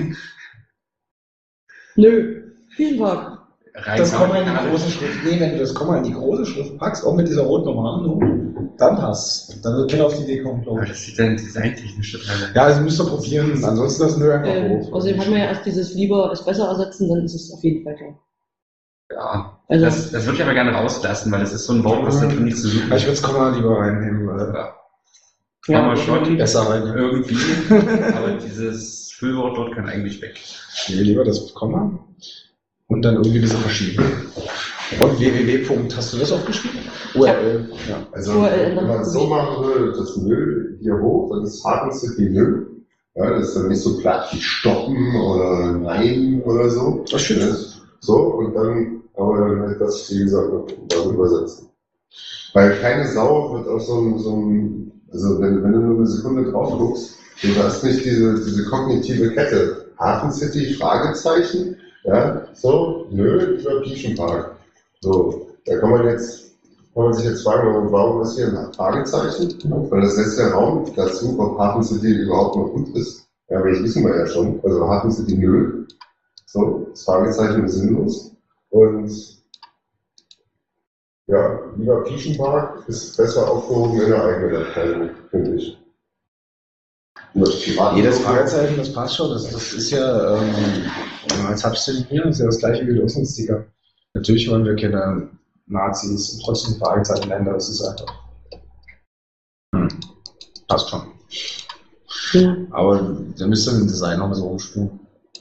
Nö, Küchenpark. Das Komma in die große Schrift. Nee, wenn du das Komma in die große Schrift packst, auch mit dieser roten Umarmung, dann passt. Dann wird keiner auf die Idee kommen, glaube Ja, ich. das sieht dann designtechnisch total. Ja, also müsst ihr probieren. Ansonsten das Nö einfach Äh, hoch. außerdem hat man ja erst dieses lieber ist besser ersetzen, dann ist es auf jeden Fall klar. Ja, Also, das, das würde ich aber gerne rauslassen, weil das ist so ein Wort, was da drin nichts zu suchen Ja, ich würde das Komma lieber reinnehmen, weil Ja. ja, Kann man schon besser rein. irgendwie, aber dieses Füllwort dort kann eigentlich weg. Nee, lieber das Komma und dann irgendwie diese Verschiebung. Und www. Hast du das aufgeschrieben? U R L. Ja. Also, U R L wenn man ändern. es so machen würde, das Nö hier hoch, dann ist Hafen City Nö. Ja, das ist dann nicht so platt wie Stoppen oder Nein oder so. Das stimmt. Das- So, und dann, aber dann halt das, wie gesagt, noch darüber setzen. Weil keine Sau wird auf so einem, so einem also wenn, wenn du nur eine Sekunde drauf guckst, du hast nicht diese, diese kognitive Kette. Hafen City, Fragezeichen, ja, so, nö, über Piechenpark. So, da kann man jetzt, kann man sich jetzt fragen, warum ist hier ein Fragezeichen? Weil das lässt ja Raum dazu, ob Hafen City überhaupt noch gut ist. Ja, aber das wissen wir ja schon. Also Hafen City, nö. So, das Fragezeichen ist sinnlos. Und ja, lieber Piechenpark ist besser aufgehoben in der eigenen Abteilung, finde ich. Und das private Jedes Fragezeichen, das passt schon. Das, das ist ja, ähm, jetzt hab ich den hier, das ist ja das gleiche wie der Außensticker. Natürlich wollen wir keine Nazis und trotzdem Fragezeichen nennen, das ist einfach. Hm. Passt schon. ja. Aber da müsst ihr mit dem Design noch mal so rumspielen.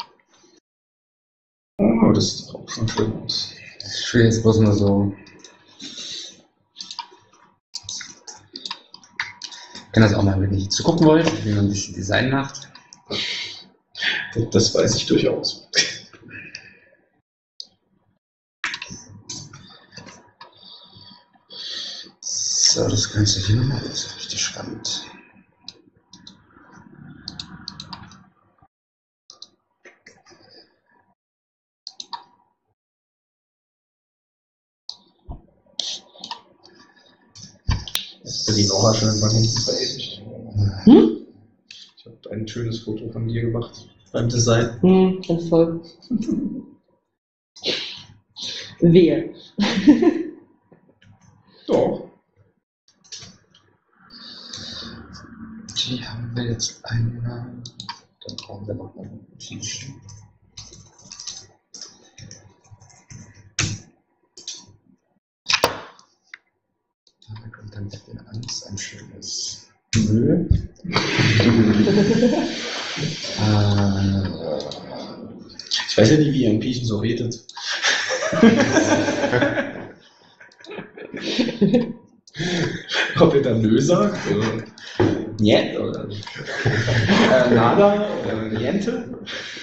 Oh, das sieht auch schon schön aus. Ich will jetzt bloß mal so. Ich kann das auch mal, wenn ihr zu gucken wollt, wie man ein bisschen Design macht. Das weiß ich durchaus. So, das Ganze hier nochmal, das ist richtig spannend. Das ist die Nora schon irgendwann hinten verewigt. Hm? Ich habe ein schönes Foto von dir gemacht beim Design. Hm, ganz toll. Wehe. Doch. Die haben wir jetzt einmal. Dann brauchen wir noch ein T-Shirt. Da kommt dann Level eins ein schönes Müll. äh, Ich weiß ja nicht, wie ihr in Piechen so redet. Ob ihr dann Nö sagt oder Niet oder äh, Nada oder Niente.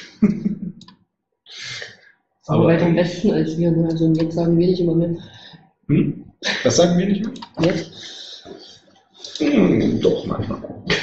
Aber weiter am besten als wir, ne? Also jetzt sagen wir nicht immer mehr. Hm? Das sagen wir nicht mehr? Jetzt? Hm, doch, manchmal.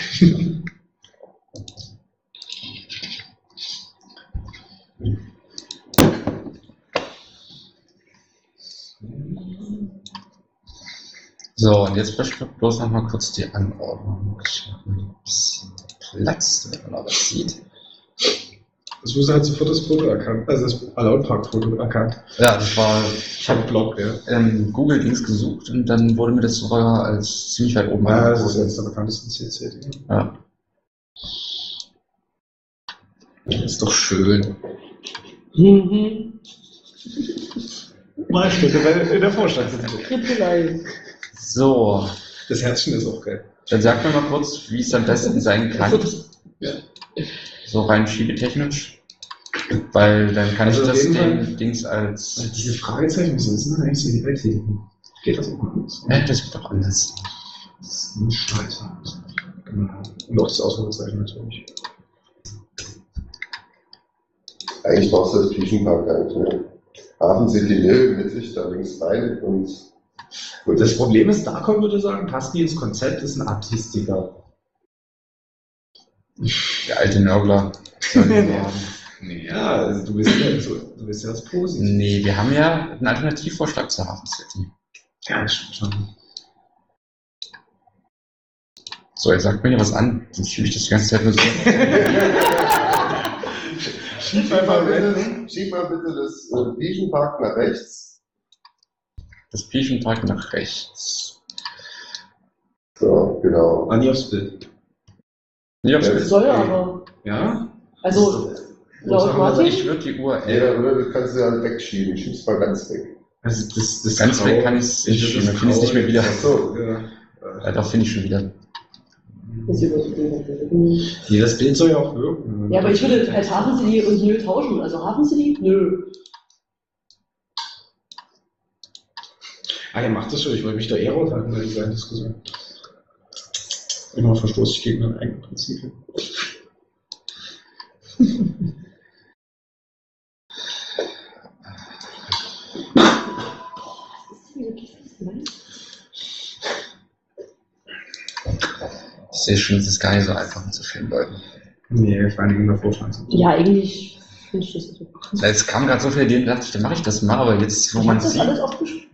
So, und jetzt bestimmt bloß noch mal kurz die Anordnung. Ich mach mal ein bisschen Platz, damit man auch was sieht. Das wurde halt sofort das Foto erkannt, also das Allowpark-Foto erkannt. Ja, das war, Ich habe Blog, ja. ähm, Google-Dings gesucht und dann wurde mir das sogar als ziemlich weit oben Ja, das ist angeboten. jetzt der bekannteste C C. Ja. Das ist doch schön. Mhm. Mal steht in der Vorstandssitzung. Krippelei. So, Das Herzchen ist auch geil. dann sag mir mal kurz, wie es am besten sein kann. Ja. So rein schiebetechnisch. Weil dann kann ich Also auf das jeden dem Fall- Dings als. Diese Fragezeichen, wieso ist denn eigentlich so die Welt hier? Geht das auch anders? Hä, das geht doch anders. Das ist ein Scheiße. Genau. Und auch das Ausrufezeichen natürlich. Eigentlich brauchst du das Piechenpark gar nicht mehr. Hafen City Nö, mit Licht da links rein und gut. Das Problem ist, da kommen würde ich sagen, passt die ins Konzept, ist ein Artistiker. Der alte Nörgler. Ja, also du bist ja, so, du bist ja das Positive. Nee, wir haben ja einen Alternativvorschlag zur Hafen City. Ja, das stimmt schon. So, jetzt sagt mir ja was an, sonst schiebe ich das die ganze Zeit nur so. Schieb mal bitte, schieb mal bitte das äh, Wiesnpark nach rechts. Das Piechenpark nach rechts. So, genau. Ah, nie aufs Bild. Ja, Ja, Das soll ja aber. Ja? Also, laut Martin. ich würde die U R Ja, L. oder du kannst sie dann wegschieben. Schieb's mal ganz weg. Also das, das Ganz Grau- weg kann ich es nicht das schieben, ich finde es nicht mehr wieder. Ach so. Ja. Ja, doch, finde ich schon wieder. Ist übertrieben. Nee, das Bild soll ja auch wirken. Ja, aber ich würde halt Hafen City und Nö tauschen. Also Hafen City, nö. Ah, ihr macht das schon, ich wollte mich da eher raushalten bei dieser Diskussion. Immer verstoße ich gegen meine eigenen Prinzipien. Ich sehe schon, es ist gar nicht so einfach mit so vielen Leuten. Nee, vor allem in der Vorstandschaft. Ja, eigentlich finde ich das so. Es kam gerade so viele Ideen, dachte ich, dann mache ich das mal, aber jetzt, wo Ich man habe das sieht. alles aufgeschrieben.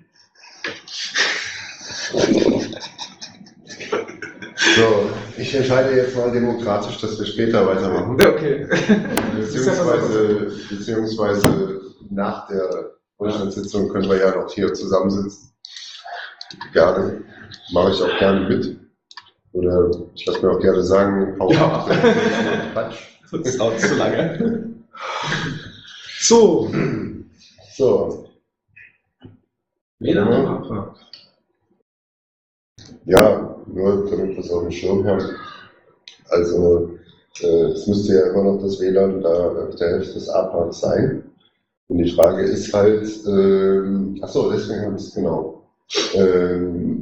So, ich entscheide jetzt mal demokratisch, dass wir später weitermachen. Okay. Beziehungsweise, beziehungsweise nach der Vorstandssitzung können wir ja noch hier zusammensitzen. Gerne. Mache ich auch gerne mit. Oder ich lasse mir auch gerne sagen, hau Ja. ab. Quatsch. Das dauert zu lange. So. So, Weder noch. ja, nur damit wir es auf dem Schirm haben. Also, äh, es müsste ja immer noch das W L A N da auf der Hälfte des A-Parks sein. Und die Frage ist halt, ähm, ach so, deswegen habe ich es genau. Ähm,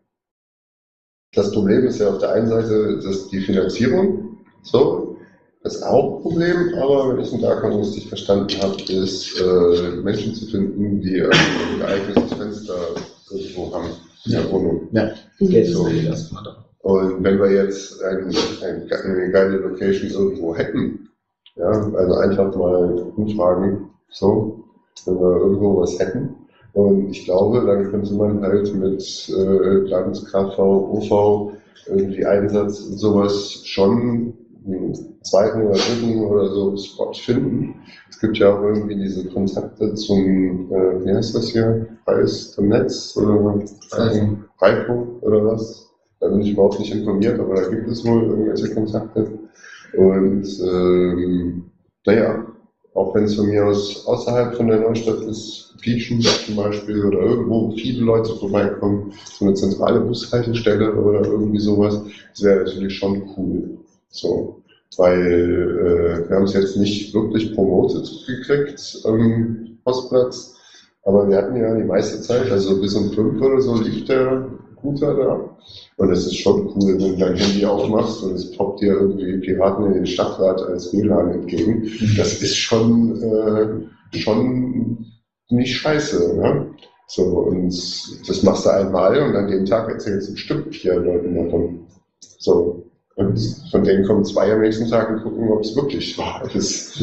das Problem ist ja auf der einen Seite das, die Finanzierung, so, das Hauptproblem, aber wenn ich den Darkon richtig verstanden habe, ist äh, Menschen zu finden, die ein geeignetes Fenster irgendwo haben in der Wohnung. Ja, Geld so erstmal da. Und wenn wir jetzt ein, ein, eine geile Location irgendwo hätten, ja, also einfach mal umfragen, so, wenn wir irgendwo was hätten. Und ich glaube, dann könnte man halt mit äh, Planungs-K V, O V, irgendwie Einsatz und sowas schon einen zweiten oder dritten oder so Spot finden. Es gibt ja auch irgendwie diese Kontakte zum, äh, wie heißt das hier, Preis im Netz oder Freifunk oder was? Da bin ich überhaupt nicht informiert, aber da gibt es wohl irgendwelche Kontakte. Und ähm, naja, auch wenn es von mir aus außerhalb von der Neustadt ist, Pieschen zum Beispiel oder irgendwo, wo viele Leute vorbeikommen, so eine zentrale Bushaltestelle oder irgendwie sowas, das wäre natürlich schon cool. So, weil äh, wir haben es jetzt nicht wirklich promotet gekriegt am Postplatz, aber wir hatten ja die meiste Zeit, also bis um fünf oder so lief der Router da. Und es ist schon cool, wenn du dein Handy aufmachst und es poppt dir irgendwie Piraten in den Stadtrat als W L A N entgegen. Das ist schon, äh, schon nicht scheiße, ne? So, und das machst du einmal und an dem Tag erzählst du bestimmt vier Leuten davon. So. Und von denen kommen zwei am nächsten Tag und gucken, ob es wirklich wahr ist.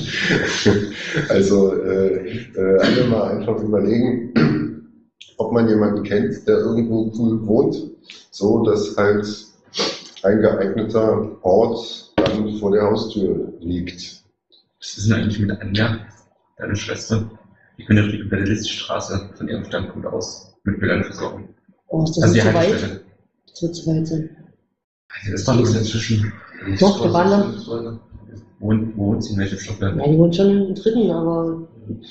Also, äh, äh, alle mal einfach überlegen, ob man jemanden kennt, der irgendwo cool wohnt, so dass halt ein geeigneter Ort dann vor der Haustür liegt. Was ist denn eigentlich mit Anja, deine Schwester? Ich bin auf die komplette Liststraße von ihrem Standpunkt aus mit Bildern versorgen. Oh, ist das Also die nicht zu weit? Haltestelle. Das wird zu weit sein. Das ist doch nichts dazwischen. Doch, wir waren dann. Wo, wo wohnt sie, in welchem Stockwerk? Ja, die wohnt schon im dritten, aber.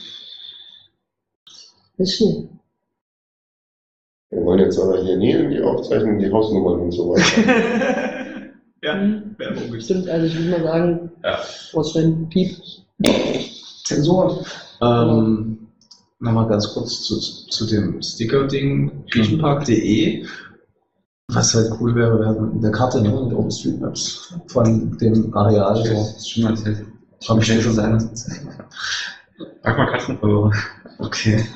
Weiß nicht. Wir wollen jetzt aber hier nie in die Aufzeichnung die Hausnummern und so weiter. Ja, Mhm. wäre logisch. Stimmt, also ich würde mal sagen, Ja. was für ein Piep. Zensur. Ähm, Nochmal ganz kurz zu, zu dem Sticker-Ding, griechenpark punkt de. Was halt cool wäre, wäre in der Karte, ne, mit OpenStreetMaps von dem Areal. Das So. ist schon mal erzählt. Hab ich schon sein lassen. Frag mal Katzenverwirrer. Okay.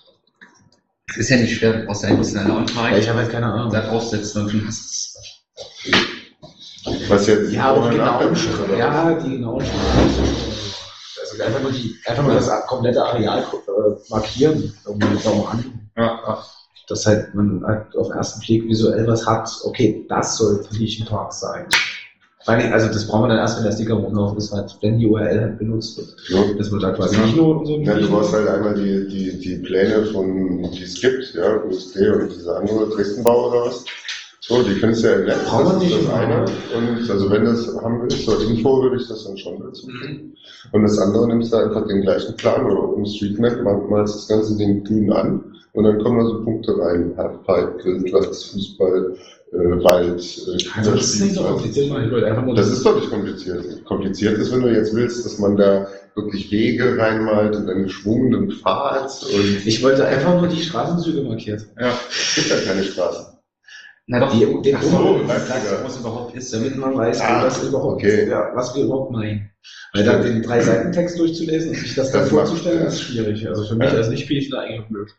Es ist ja nicht schwer, du brauchst ja ein bisschen eine Ja, Anfrage. ich habe halt keine Ahnung. Da draufsetzen und dann hast du es. Was jetzt Ja, aber die vorher genauen nachher- Schritte, ja, die genauen Schritte. Also einfach nur, die, einfach nur das komplette Areal äh, markieren, irgendwie darum an. Ja, ja. Dass halt man halt auf den ersten Blick visuell was hat, okay, das soll Deletion Talk sein. Vor allem, also das brauchen wir dann erst, wenn der Sticker rumlaufen ist, halt, wenn die U R L halt benutzt wird. Ja. Das wird da quasi nicht nur so ein Ja, du brauchst halt einmal die, die, die Pläne von, die es gibt, ja, U S D und diese andere Dresdenbau oder was. So, die findest du ja im Netz, Brauchen wir das ist nicht. das eine. Und also wenn du es haben willst, zur Info würde ich das dann schon dazu kriegen. Und das andere nimmst du einfach den gleichen Plan oder OpenStreetMap, malst das ganze Ding grün an und dann kommen da so Punkte rein. Halfpipe, Grillplatz, Fußball, äh, Wald, äh, Also das ist nicht so Kinderspielplatz. kompliziert, weil ich wollte einfach nur Das ist doch nicht kompliziert. Kompliziert ist, wenn du jetzt willst, dass man da wirklich Wege reinmalt und einen geschwungenen Pfad und Ich wollte einfach nur die Straßenzüge markiert. Ja. es gibt ja keine Straßen. Na doch, Die, den ach so, Umbau, was das, wo es überhaupt ist. damit man weiß, Ah, was, überhaupt, okay. ja, was wir überhaupt meinen. Weil dann den drei Seiten Text durchzulesen und sich das dann Das macht, vorzustellen, ja. ist schwierig. Also für mich Ja. als Nicht-Spieler eigentlich möglich.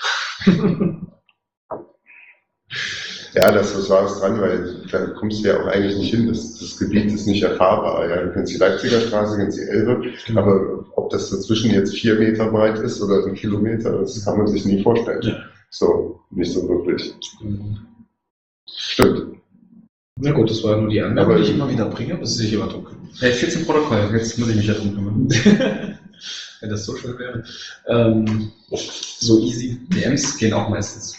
Ja, das ist was dran, weil da kommst du ja auch eigentlich nicht hin. Das, das Gebiet ist nicht erfahrbar. Ja, du kennst die Leipziger Straße, kennst die Elbe, Genau. aber ob das dazwischen jetzt vier Meter breit ist oder ein Kilometer, das kann man sich nie vorstellen. Ja. So, nicht so wirklich. Stimmt. Na gut, das war nur die Anmerkung, Aber- die ich immer wieder bringe, bis sich jemand drum kümmert. Ja, jetzt steht's im Protokoll, jetzt muss ich mich ja drum kümmern. Wenn das so schön wäre. Ähm, so easy. D Ms gehen auch meistens.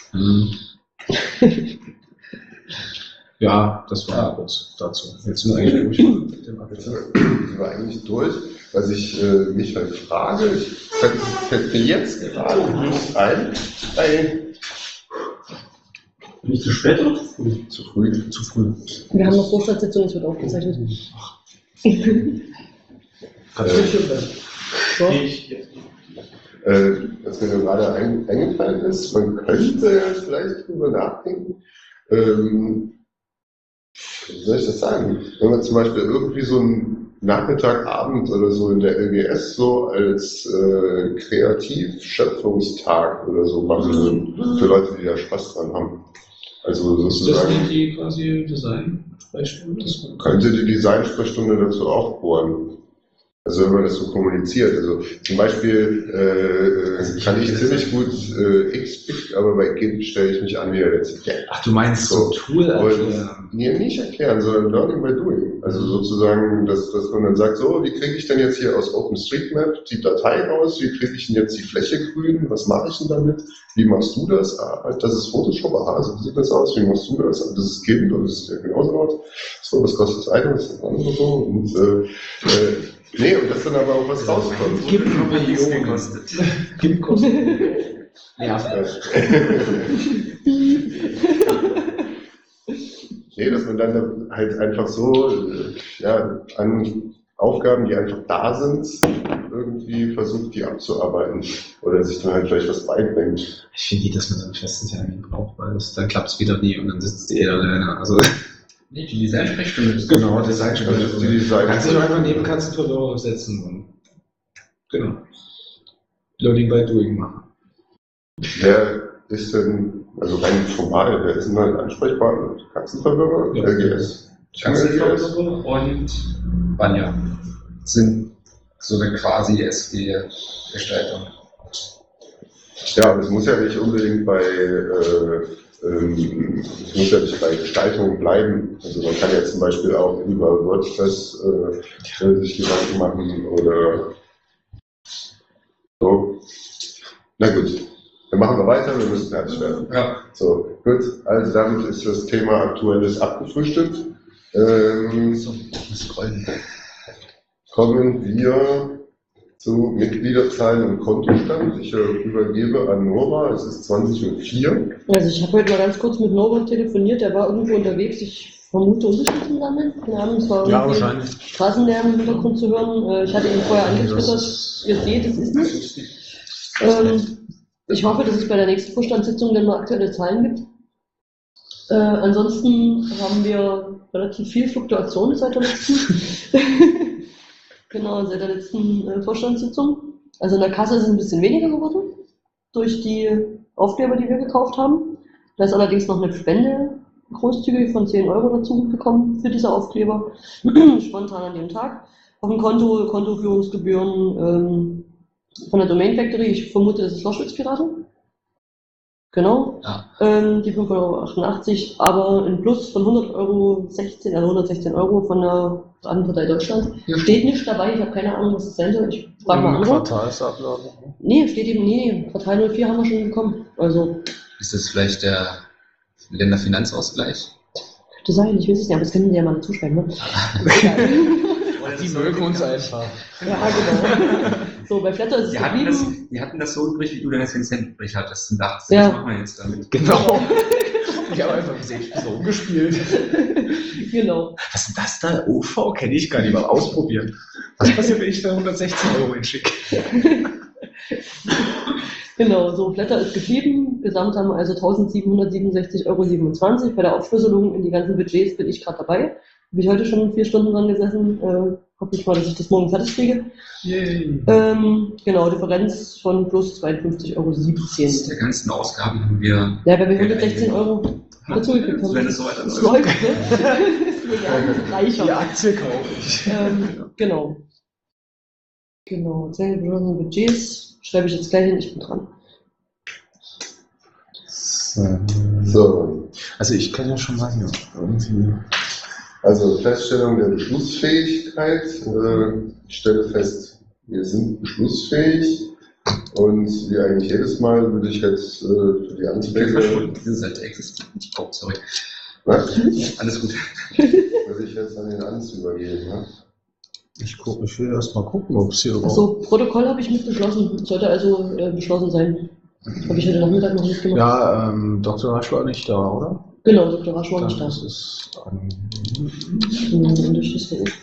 Ja, das war kurz dazu. Jetzt sind wir eigentlich durch mit dem Jetzt Abschluss. sind wir eigentlich durch. Was ich äh, mich halt frage, ich fällt, fällt mir jetzt gerade nicht ein, ein Nicht zu spät oder zu früh? zu früh, zu früh. Wir haben noch Vorstandssitzung, es wird aufgezeichnet. Kannst du nicht schön werden. So. Ich, Äh, was mir nur gerade ein, eingefallen ist, man könnte ja vielleicht drüber nachdenken, ähm, wie soll ich das sagen? Wenn man zum Beispiel irgendwie so einen Nachmittag, Abend oder so in der L G S so als äh, Kreativ-Schöpfungstag oder so machen würden, für Leute, die da Spaß dran haben. Also Ist das sozusagen, nicht die quasi Design-Sprechstunde? könnte die Designsprechstunde dazu auch bohren. Also wenn man das so kommuniziert. Also zum Beispiel äh, kann ich ziemlich gut äh, X-Bit, aber bei Git stelle ich mich an wie der letzte Geld. Ach, du meinst so Tool erklären. Nee, nicht erklären, sondern Learning by Doing. Also sozusagen, dass, dass man dann sagt, so, wie kriege ich denn jetzt hier aus OpenStreetMap die Datei raus? Wie kriege ich denn jetzt die Fläche grün? Was mache ich denn damit? Wie machst du das? Ah, das ist Photoshop, aha, so sieht das aus. Wie machst du das? Ah, das ist Kind und das ist ja genauso aus. So, was kostet das eine? Was ist das andere so? Und äh, äh, nee, und das dann aber auch was rauskommt. Gib Millionen. Gib Kosten. Ja. Nee, dass man dann halt einfach so äh, ja, an Aufgaben, die einfach da sind, irgendwie versucht, die abzuarbeiten. Oder sich dann halt vielleicht was beibringt. Ich finde nie, dass man so einen festen Termin braucht, weil das, dann klappt es wieder nie und dann sitzt die jeder alleine. Also, Nee, die Design-Sprechstunde ist genau, Designstunde. Also die Design- Kannst du einfach neben Katzenverwirrung setzen und genau. Learning by Doing machen. Wer ist denn, also rein formal, wer ist denn ein Ansprechpartner? Katzenverwirrer? Ja. L G S? Katzenverwirrung und Vanya sind so eine quasi S G-Gestaltung. Ja, aber es muss ja nicht unbedingt bei, äh, ähm, es muss ja nicht bei Gestaltung bleiben. Also man kann ja zum Beispiel auch über WordPress äh, sich Gedanken machen oder so. Na gut, dann machen wir weiter, wir müssen fertig werden. Ja. So, gut, also damit ist das Thema Aktuelles abgefrühstückt. Ähm, So, scrollen. kommen wir zu Mitgliederzahlen und Kontostand. Ich äh, übergebe an Nora, es ist zwanzig Uhr vier. Also ich habe heute mal ganz kurz mit Norbert telefoniert, der war irgendwo unterwegs, ich vermute Unterstützung sammeln. Keine Ahnung, es war irgendwie Straßenlärm im Hintergrund zu hören. Äh, Ich hatte ihn vorher angetwittert, ihr seht, es ist nicht. Ähm, ich hoffe, dass es bei der nächsten Vorstandssitzung dann mal aktuelle Zahlen gibt. Äh, ansonsten haben wir relativ viel Fluktuation seit der letzten, genau, seit der letzten äh, Vorstandssitzung. Also in der Kasse ist es ein bisschen weniger geworden durch die Aufkleber, die wir gekauft haben. Da ist allerdings noch eine Spende großzügig von zehn Euro dazu bekommen für diese Aufkleber. Spontan an dem Tag. Auf dem Konto, Kontoführungsgebühren ähm, von der Domain Factory. Ich vermute, das ist Loschwitz-Piraten. Genau. Ja. Ähm, die fünf Euro achtundachtzig, aber ein Plus von hundert Euro sechzehn, also hundertsechzehn Euro von der Partei Deutschland. Steht nicht dabei, ich habe keine Ahnung, was das sein soll. Ich frage mal andere. Quartalsablage. Nee, steht eben, nee, Quartal null vier haben wir schon bekommen. Also, Ist das vielleicht der Länderfinanzausgleich? könnte sein, ich weiß es nicht, aber das können die ja mal dazu schreiben, ne? Die mögen uns einfach. Ja, genau. So, bei Flatter ist es Die hatten, das, geblieben. die hatten das so übrig, wie du dann jetzt den Cent übrig hattest und dachtest, Ja. was machen wir jetzt damit? Genau. Ich habe einfach gesehen, ich bin so umgespielt. Genau. Was ist denn das da? O V kenne ich gar nicht, mal ausprobieren. Was passiert, wenn ich da hundertsechzehn Euro hinschicke? Genau, so, Flatter ist geblieben. Gesamt haben wir also eintausendsiebenhundertsiebenundsechzig Euro siebenundzwanzig. Bei der Aufschlüsselung in die ganzen Budgets bin ich gerade dabei. Habe ich heute schon vier Stunden dran gesessen. Äh, hoffe ich mal, dass ich das morgen fertig kriege. Yay. Ähm, genau, Differenz von plus zweiundfünfzig Euro siebzehn. Aus der ganzen Ausgaben haben wir. Ja, weil wir hundertsechzehn Euro dazu gekriegt haben. Wenn es so weiter Das läuft. läuft, ne? Wir werden reicher. Die Aktie kaufe ich. Ähm, genau. Genau, zehn beschlossene Budgets. Schreibe ich jetzt gleich hin, ich bin dran. So. So, Also ich kann ja schon mal hier irgendwie. also Feststellung der Beschlussfähigkeit. Äh, ich stelle fest, wir sind beschlussfähig und wie eigentlich jedes Mal würde ich jetzt äh, für die Ich bin Anträge, verschwunden. Diese Seite existiert nicht. Oh, sorry. was, Alles gut. würde ich jetzt an den Ans übergeben. Ne? Ich, guck, ich will erst mal gucken, ob es hier überhaupt. Achso, Protokoll habe ich mit beschlossen. Sollte also äh, beschlossen sein. Habe ich heute Nachmittag noch nicht gemacht. Ja, ähm, Doktor Rasch war nicht da, oder? Genau, Doktor Rasch war nicht da. Das ist an. Mhm, und durch das hier.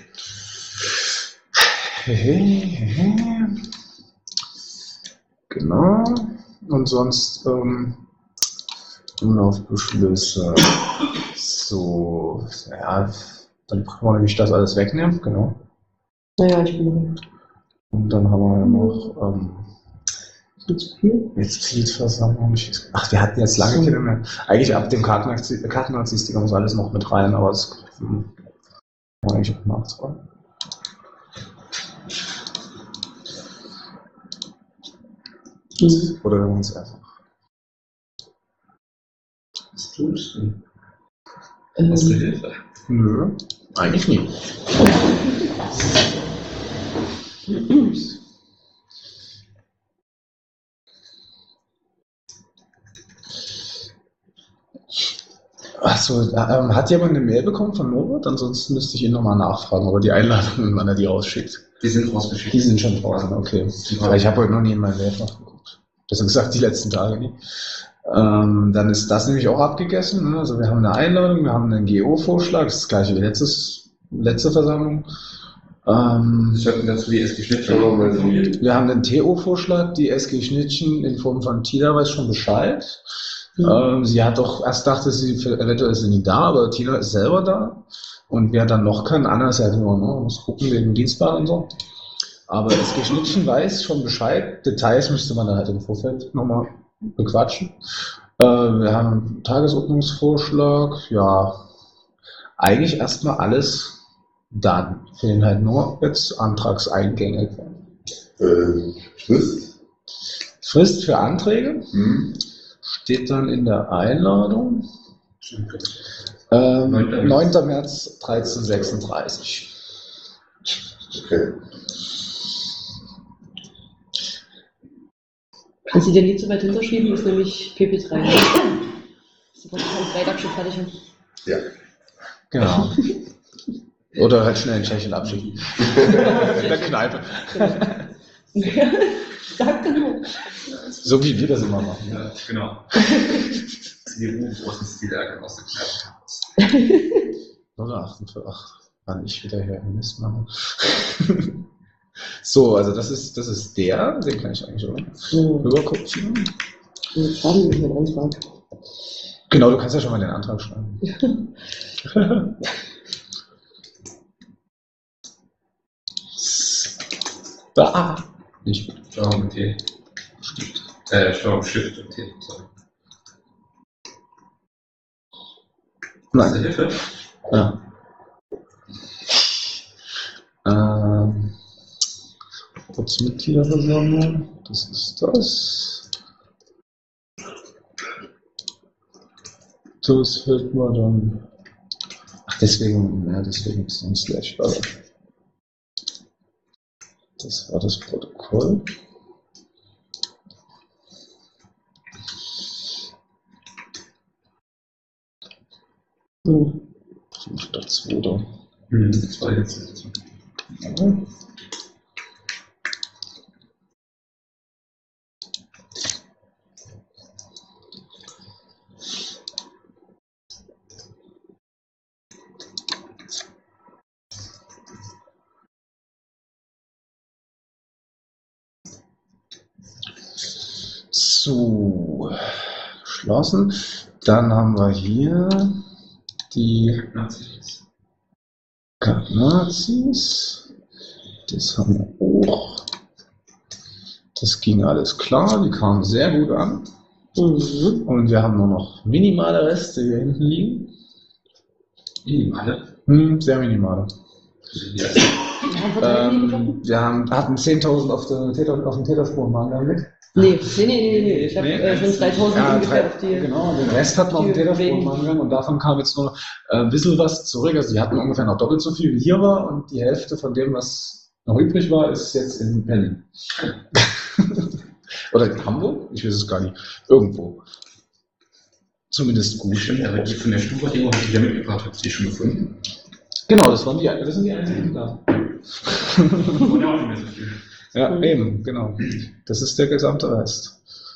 Genau. Und sonst ähm, Umlaufbeschlüsse. So, ja, dann können wir nämlich das alles wegnehmen, genau. Naja, ich bin Und dann haben wir ja noch ähm, nicht zu viel. Mitgliedversammlung. Ach, wir hatten jetzt lange keine mehr. Eigentlich ab dem Kartenartistiker muss alles noch mit rein, aber es hm, kann man eigentlich auch nachtragen. Mhm. Oder ganz einfach. Was tust du? Ähm, Hast du Hilfe? Nö, eigentlich nie. Achso, ähm, hat jemand eine Mail bekommen von Norbert? Ansonsten müsste ich ihn nochmal nachfragen, aber die Einladungen, wann er die rausschickt. Die sind rausgeschickt. Die sind schon draußen, okay. Aber ich habe heute noch nie in mein Mailfach geguckt. Das gesagt, die letzten Tage nie. Ähm, dann ist das nämlich auch abgegessen. Ne? Also wir haben eine Einladung, wir haben einen G O-Vorschlag, das ist das gleiche wie letztes, letzte Versammlung. Ähm, Ich habe dazu die S G Schauen wir mal, Schnittstelle. wie- wir haben einen T O-Vorschlag, die S G Schnittchen in Form von Tina weiß schon Bescheid. Mhm. Ähm, sie hat doch, erst dachte sie, für- eventuell ist sie nie da, aber Tina ist selber da. Und wer dann noch kann, Anna ist ja nur, ne, muss gucken wegen Dienstbar und so. Aber S G Schnittchen weiß schon Bescheid. Details müsste man dann halt im Vorfeld nochmal bequatschen. Äh, wir haben einen Tagesordnungsvorschlag, ja, eigentlich erstmal alles dann. Fehlen halt nur jetzt Antragseingänge. äh, Frist. Frist für Anträge Hm. steht dann in der Einladung. Ähm, neunter neunter März dreizehn Uhr sechsunddreißig. Okay. Kannst du dir nicht so weit hinterschieben, ist nämlich P P drei. Das wollte ich am Freitag schon fertig haben. Ja. Genau. Oder halt schnell in Tschechien abschicken. In der Kneipe. Sag genau. So wie wir das immer machen. Ja, genau. Die Ruhe großen Stilwerke aus der Kneipe. null achtundvierzig. Ach, wann ich wieder hier einen Mist mache. So, also das ist, das ist der, den kann ich eigentlich auch So, rübergucken. jetzt starten wir mit dem Antrag. Genau, du kannst ja schon mal den Antrag schreiben. Da. Nicht gut. Steuerung mit T. Stift. Äh, Steuerung Shift und T. Sorry. Was Nein. ist der Hilfe? Ja. Ähm, kurz Mitgliederversammlung, das ist das. Das fällt mal dann. Ach, deswegen, ja, deswegen ist es ein Slash. Also. Das war das Protokoll. Hm. fünfter zweiter Hm, das war jetzt. Ja. So, geschlossen. Dann haben wir hier die Nazis. Nazis. Das haben wir auch. Das ging alles klar, die kamen sehr gut an. Mhm. Und wir haben nur noch minimale Reste hier hinten liegen. Minimale. Hm, sehr minimale. Ja. Haben wir drei Minuten getroffen? Ähm, wir haben, hatten zehntausend auf, der Täter, auf dem Täterspurenmann damit. Nee, nee, nee, nee, nee. Ich habe Nee. äh, schon dreitausend Ja, ungefähr drei, auf die. genau, den Rest hatten wir auf dem die Täterspurenmann und davon kam jetzt nur noch äh, ein bisschen was zurück. Also die hatten ungefähr noch doppelt so viel wie hier war und die Hälfte von dem, was noch übrig war, ist jetzt in Berlin. Oder in Hamburg? Ich weiß es gar nicht. Irgendwo. Zumindest gut. Stimmt, aber die von der Stufe, die ich wieder mitgebracht habe, die schon gefunden. Genau, das, waren die, das sind die einzigen da. Und auch nicht mehr so viel. Ja, Mhm. eben, genau. Das ist der gesamte Rest.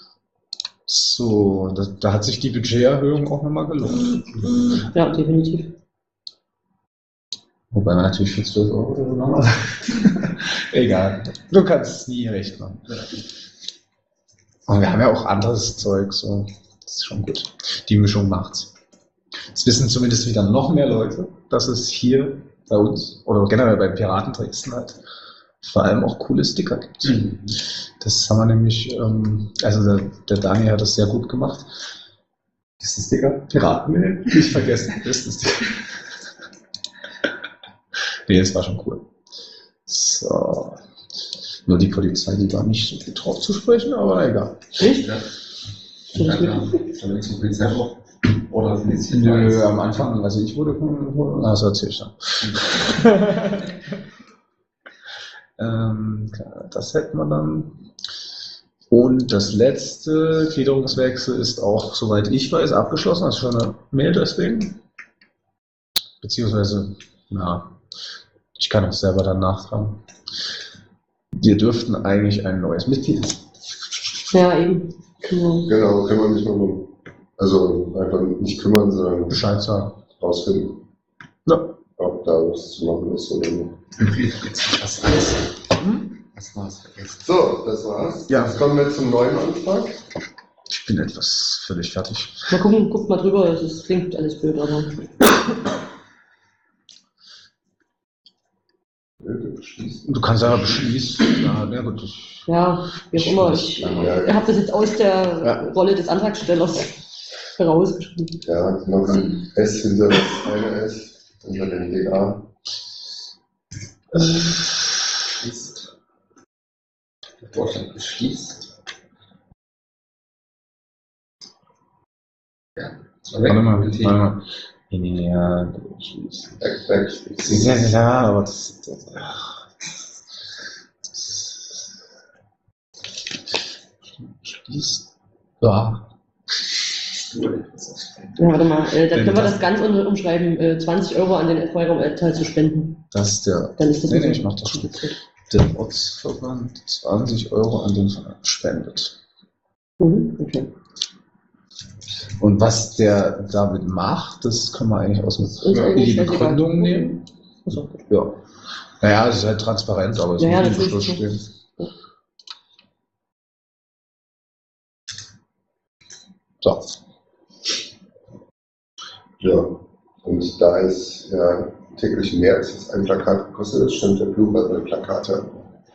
So, da, da hat sich die Budgeterhöhung auch nochmal gelohnt. Ja, definitiv. Wobei man natürlich für zwölf Euro oder so nochmal. Egal. Du kannst es nie recht machen. Und wir haben ja auch anderes Zeug, so. Das ist schon gut. Die Mischung macht's. Es wissen zumindest wieder noch mehr Leute, dass es hier bei uns oder generell bei Piratentexten halt vor allem auch coole Sticker gibt. Mhm. Das haben wir nämlich, ähm, also der, der Dani hat das sehr gut gemacht. Das ist Sticker? Piraten, nee, nicht vergessen. Das ist Sticker. Nee, das war schon cool. So. Nur die Polizei, die war nicht so gut drauf zu sprechen, aber egal. Echt? Ja. Und dann kam dann zur Polizei auch. Oder von jetzt Nö, am Anfang, also ich wurde von, na, das erzähl ich dann. ähm, das hätten wir dann. Und das letzte Gliederungswechsel ist auch, soweit ich weiß, abgeschlossen. Das ist schon eine Mail deswegen. Beziehungsweise, na, ich kann auch selber dann nachfragen. Wir dürften eigentlich ein neues Mitglied. Ja, eben. Genau. Genau, kümmern mich mal. Also einfach nicht kümmern, sondern Bescheid sagen. rausfinden, Ja. ob da was zu machen ist oder nicht. Was war's? Was war's vergessen? So, das war's. Ja. Jetzt kommen wir zum neuen Antrag. Ich bin etwas völlig fertig. Mal gucken, guckt mal drüber, es klingt alles blöd, aber. Du kannst aber beschließen. Ja, ja gut. Ich, Ja, wie auch immer. Ich Ja. habe das jetzt aus der Ja. Rolle des Antragstellers herausgeschrieben. Ja, man kann S hinter das eine S, hinter dem D A. Beschließt. Der Vorstand beschließt. Ja, das war weg. warte mal, Mit T. warte mal. Ja, beschließen. Back, back. Ja, ja, aber das. das, ach, das schließt. Ja. Ja, warte mal, äh, dann Wenn können wir das- das ganz unten umschreiben, äh, zwanzig Euro an den Freiraum Elbtal zu spenden. Das ist der. Dann ist das Nee, ein nee, bisschen- ich mach das schon. Der Ortsverband zwanzig Euro an den Verein spendet. Mhm, okay. Und was der damit macht, das können wir eigentlich aus dem, Ist in die eigentlich scheißegal. Begründung nehmen. Achso. Ja. Naja, es ist halt transparent, aber es Ja, ja, muss im natürlich. Beschluss stehen. So. Ja, und da es ja täglich mehr als ein Plakat gekostet hat, stimmt der Blumer bei Plakate.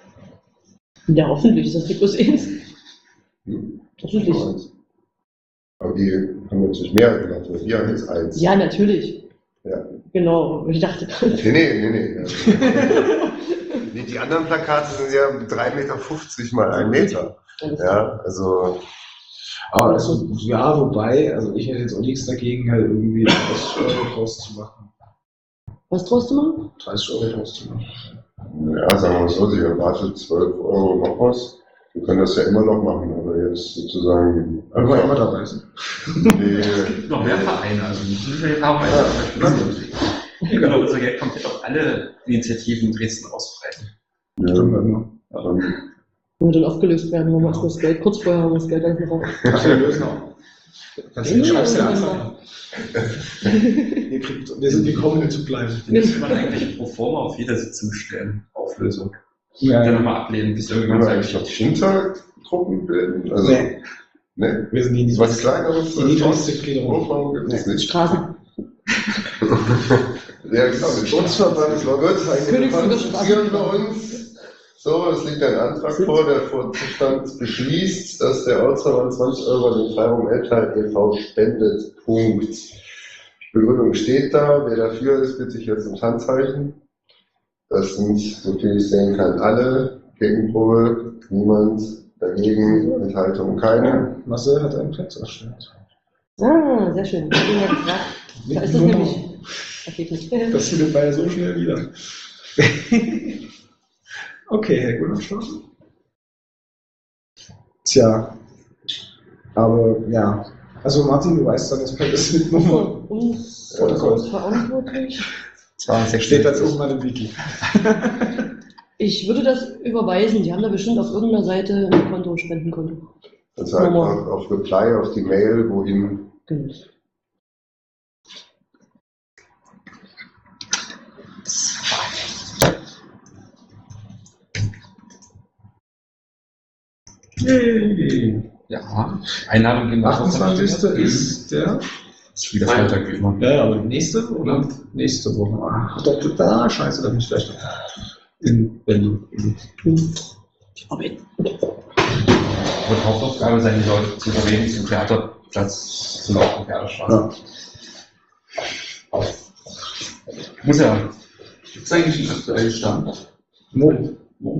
Ja, hoffentlich ist das Trikot sehen. Hm. Hoffentlich. Und Aber die haben natürlich mehr gemacht, aber wir haben jetzt eins. Ja, natürlich. Ja. Genau, ich dachte. Nee, nee, nee, nee. Die, die anderen Plakate sind ja drei Meter fünfzig mal ein Meter. Ja, also. Aber also, ja, wobei, also ich hätte jetzt auch nichts dagegen, halt irgendwie dreißig Euro draus zu machen. Was traust du mal? dreißig Euro draus zu machen. Ja, sagen wir mal so, sie erwartet zwölf Euro noch was. Wir können das ja immer noch machen, aber jetzt sozusagen. Aber wir immer dabei sind. Nee, Noch mehr Vereine, also nicht nur die Vereine. Wir können auch unser Geld komplett auf alle Initiativen in Dresden ausbreiten. ja, Können wir immer. dann, Wenn wir dann aufgelöst werden, haben wir erstmal das Geld. Kurz vorher haben wir das Geld einfach raus. Ach, wir lösen auch. Kannst du Ja, den Scheiß ja ja, anfangen. Wir, kriegt- wir sind gekommen, um zu bleiben. Die müsste man eigentlich pro forma auf jeder Sitzung stellen. Auflösung. Ja, Und dann ja. nochmal ablehnen, bis können irgendwann wir sage eigentlich ich, noch Untergruppen bilden? Also, Nee. ne? Wir sind die Was niedrigste, kleineres die niedrigste Gliederung. Aufbau gibt es nicht. Straßen. Ja, genau. Der Schutzverband ist noch gut. Königsberger Straße. Bei uns. So, es liegt ein Antrag vor, der Vorstand beschließt, dass der Ortsverband zwanzig Euro an den Freiraum Elbtal e V spendet. Punkt. Begründung steht da. Wer dafür ist, bitte ich jetzt ums Handzeichen. Das sind, so viel ich sehen kann, alle. Gegenprobe, niemand. Dagegen, Enthaltung keine. Marcel hat einen Platz erstellt. Ah, sehr schön. Ich bin ja gefragt. Da ist das nämlich. Ergebnis. Das findet man ja so schnell wieder. Okay, Herr Gunnarsdorf. Tja, aber ja. Also Martin, du weißt dann, das Pad ist mitgenommen. Uns Protokoll. uns verantwortlich. Steht das irgendwann im Wiki. Ich würde das überweisen. Die haben da bestimmt auf irgendeiner Seite ein Konto, ein Spendenkonto. Also einfach auf Reply, auf die Mail, wohin. Genau. ja, Einladung gehen wir raus. achtundzwanzigste ist der. Ist wieder Freitag wie immer. Ja, ja, aber nächste oder nächste Woche? Ach, doch, da, scheiße, da bin ich vielleicht noch in Berlin. Wird Hauptaufgabe sein, die Leute zu überreden, zum Theaterplatz zu laufen, Theaterstraße. Ja. Muss ja. Gibt es eigentlich einen aktuellen Stand? Morgen.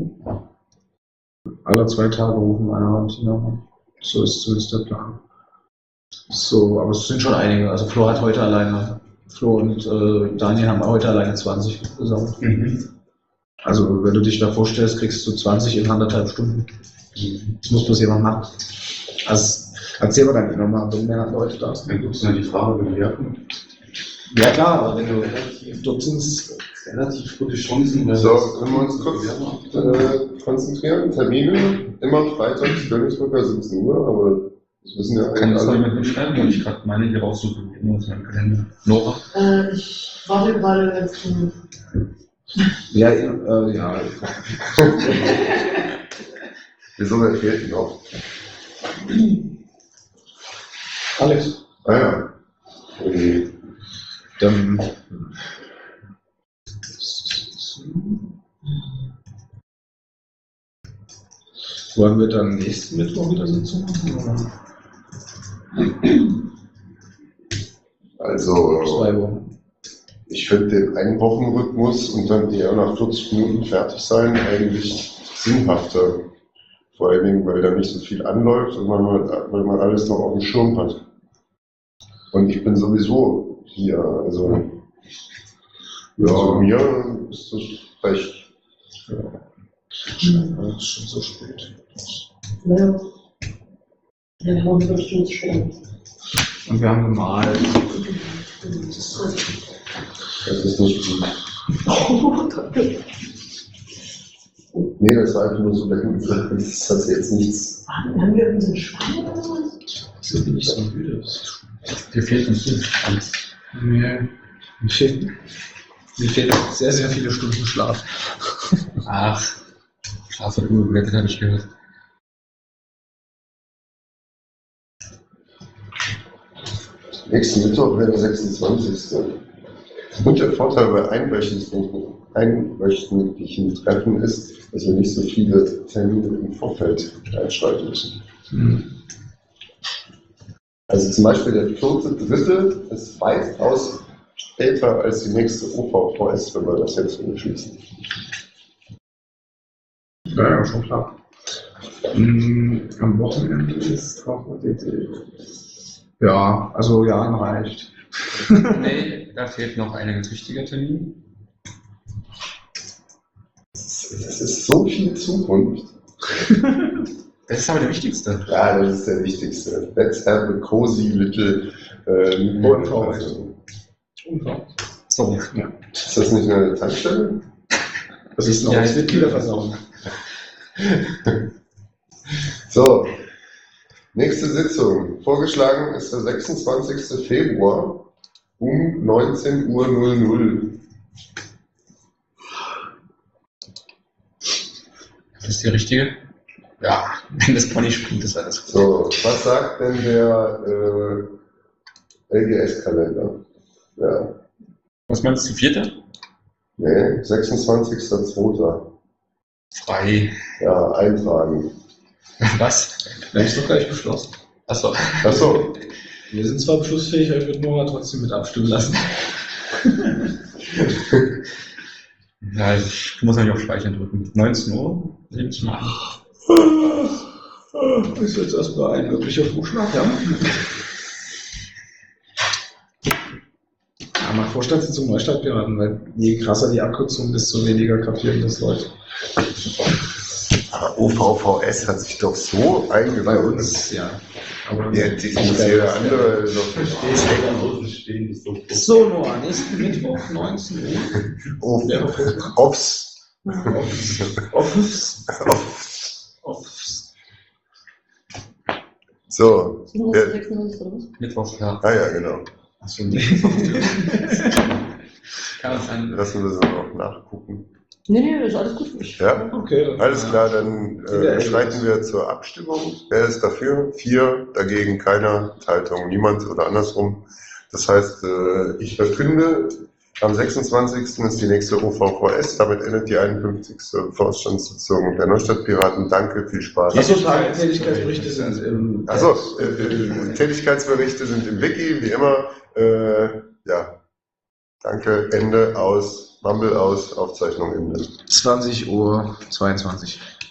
Alle zwei Tage rufen einer und Tina. So ist zumindest der Plan. So, aber es sind schon einige. Also Flo hat heute alleine, Flo und äh, Daniel haben heute alleine zwanzig gesammelt. Mhm. Also wenn du dich da vorstellst, kriegst du zwanzig in anderthalb Stunden. Das muss bloß jemand machen. Also erzähl mir dann nochmal, wenn mehr Leute da sind. Dann gibt es ja die Frage, wenn wir herkommen. Ja klar, aber wenn du dort sind, Relativ gute Chancen. So, können wir uns kurz äh, konzentrieren. Termine, immer freitags, Königsbrücker siebzehn Uhr, aber das wissen ja Kann eigentlich das noch alle. jemand mitschreiben, weil ich gerade meine hier raussuche, immer aus meinem Kalender. Nora? Äh, ich warte gerade ganz gut. ja, äh, ja. Wieso, wer fehlt noch? Alex. Ah ja. Okay. Dann wollen wir dann nächsten Mittwoch wieder Sitzung machen? Also, Zwei Wochen. ich finde den Einwochenrhythmus und dann eher nach vierzig Minuten fertig sein eigentlich sinnhafter. Vor allen Dingen, weil da nicht so viel anläuft und man, weil man alles noch auf dem Schirm hat. Und ich bin sowieso hier, also, ja, also mir ist das recht. Ja. Das ist schon so spät. Naja. Ja, wir haben fünf Stunden Stunde. Und wir haben gemalt. Das ist nicht gut. Nee, das war einfach nur so becken. Das hat jetzt nichts. Haben wir unseren Schwein oder sowas? Ich bin nicht so müde. Dir fehlt uns viel. Alles. Nee. Mir fehlen, mir fehlen sehr, sehr viele Stunden Schlaf. Ach, Schlaf wird überbewertet, habe ich gehört. Nächsten Mittwoch wäre der sechsundzwanzigste Und der Vorteil bei einwöchigen, einwöchigen Treffen ist, dass wir nicht so viele Termine im Vorfeld einschalten müssen. Hm. Also zum Beispiel der vierte Dritte ist weitaus älter als die nächste O V V S, wenn wir das jetzt so beschließen. Ja, ja, schon klar. Mhm, am Wochenende ist V V D D. Ja, also ja, reicht. Nee, da fehlt noch ein ganz wichtiger Termin. Das ist, das ist so viel Zukunft. Das ist aber der wichtigste. Ja, das ist der wichtigste. Let's have a cozy little äh, O V S. So. Ja. Ist das nicht eine Tankstelle? Das ist noch Ja, eine ich- Mitgliederversammlung. So, nächste Sitzung. Vorgeschlagen ist der sechsundzwanzigste Februar um neunzehn Uhr. Das ist die richtige? Ja, wenn das Pony springt, ist alles gut. So, was sagt denn der äh, L G S-Kalender? Ja, Was meinst du, vierte? nee, sechsundzwanzigster zweiter Frei. Ja, eintragen. Was? Ja, ist doch gleich beschlossen. Achso. Achso, Wir sind zwar beschlussfähig, aber ich würde Nora trotzdem mit abstimmen lassen. Ja, also ich muss natürlich auf Speichern drücken. neunzehn Uhr? Nehme ich mal an. Ist jetzt erstmal ein wirklicher Vorschlag, ja. Ja, macht Vorstandssitzung Neustadtpiraten, weil je krasser die Abkürzung, desto weniger kapieren das Leute. aber O V V S hat sich doch so eingeführt. Bei uns, ja. Aber Jetzt muss jeder andere so stehen, ist so so, Noah, nächsten Mittwoch, neunzehn Uhr. O- Wäre Vorschlag. Ops. Office. Ops. Office. So, Ja. sechsundneunzig oder was? Mittwoch, ja. ah ja, genau. Achso, nee. Kann das sein? Lassen wir das noch nachgucken. Nee, nee, ist alles gut für mich. Ja? Okay, dann Alles klar, dann äh, schreiten wir zur Abstimmung. Wer ist dafür? Vier, dagegen keiner, Enthaltung niemand oder andersrum. Das heißt, äh, ich verkünde, am sechsundzwanzigsten ist die nächste O V V S, damit endet die einundfünfzigste Vorstandssitzung der Neustadtpiraten. Danke, viel Spaß. Achso, Tätigkeitsberichte sind im. Achso, äh, äh, Tätigkeitsberichte sind im Wiki, wie immer. Äh, ja, danke, Ende aus, Mumble aus, Aufzeichnung Ende. zwanzig Uhr zweiundzwanzig.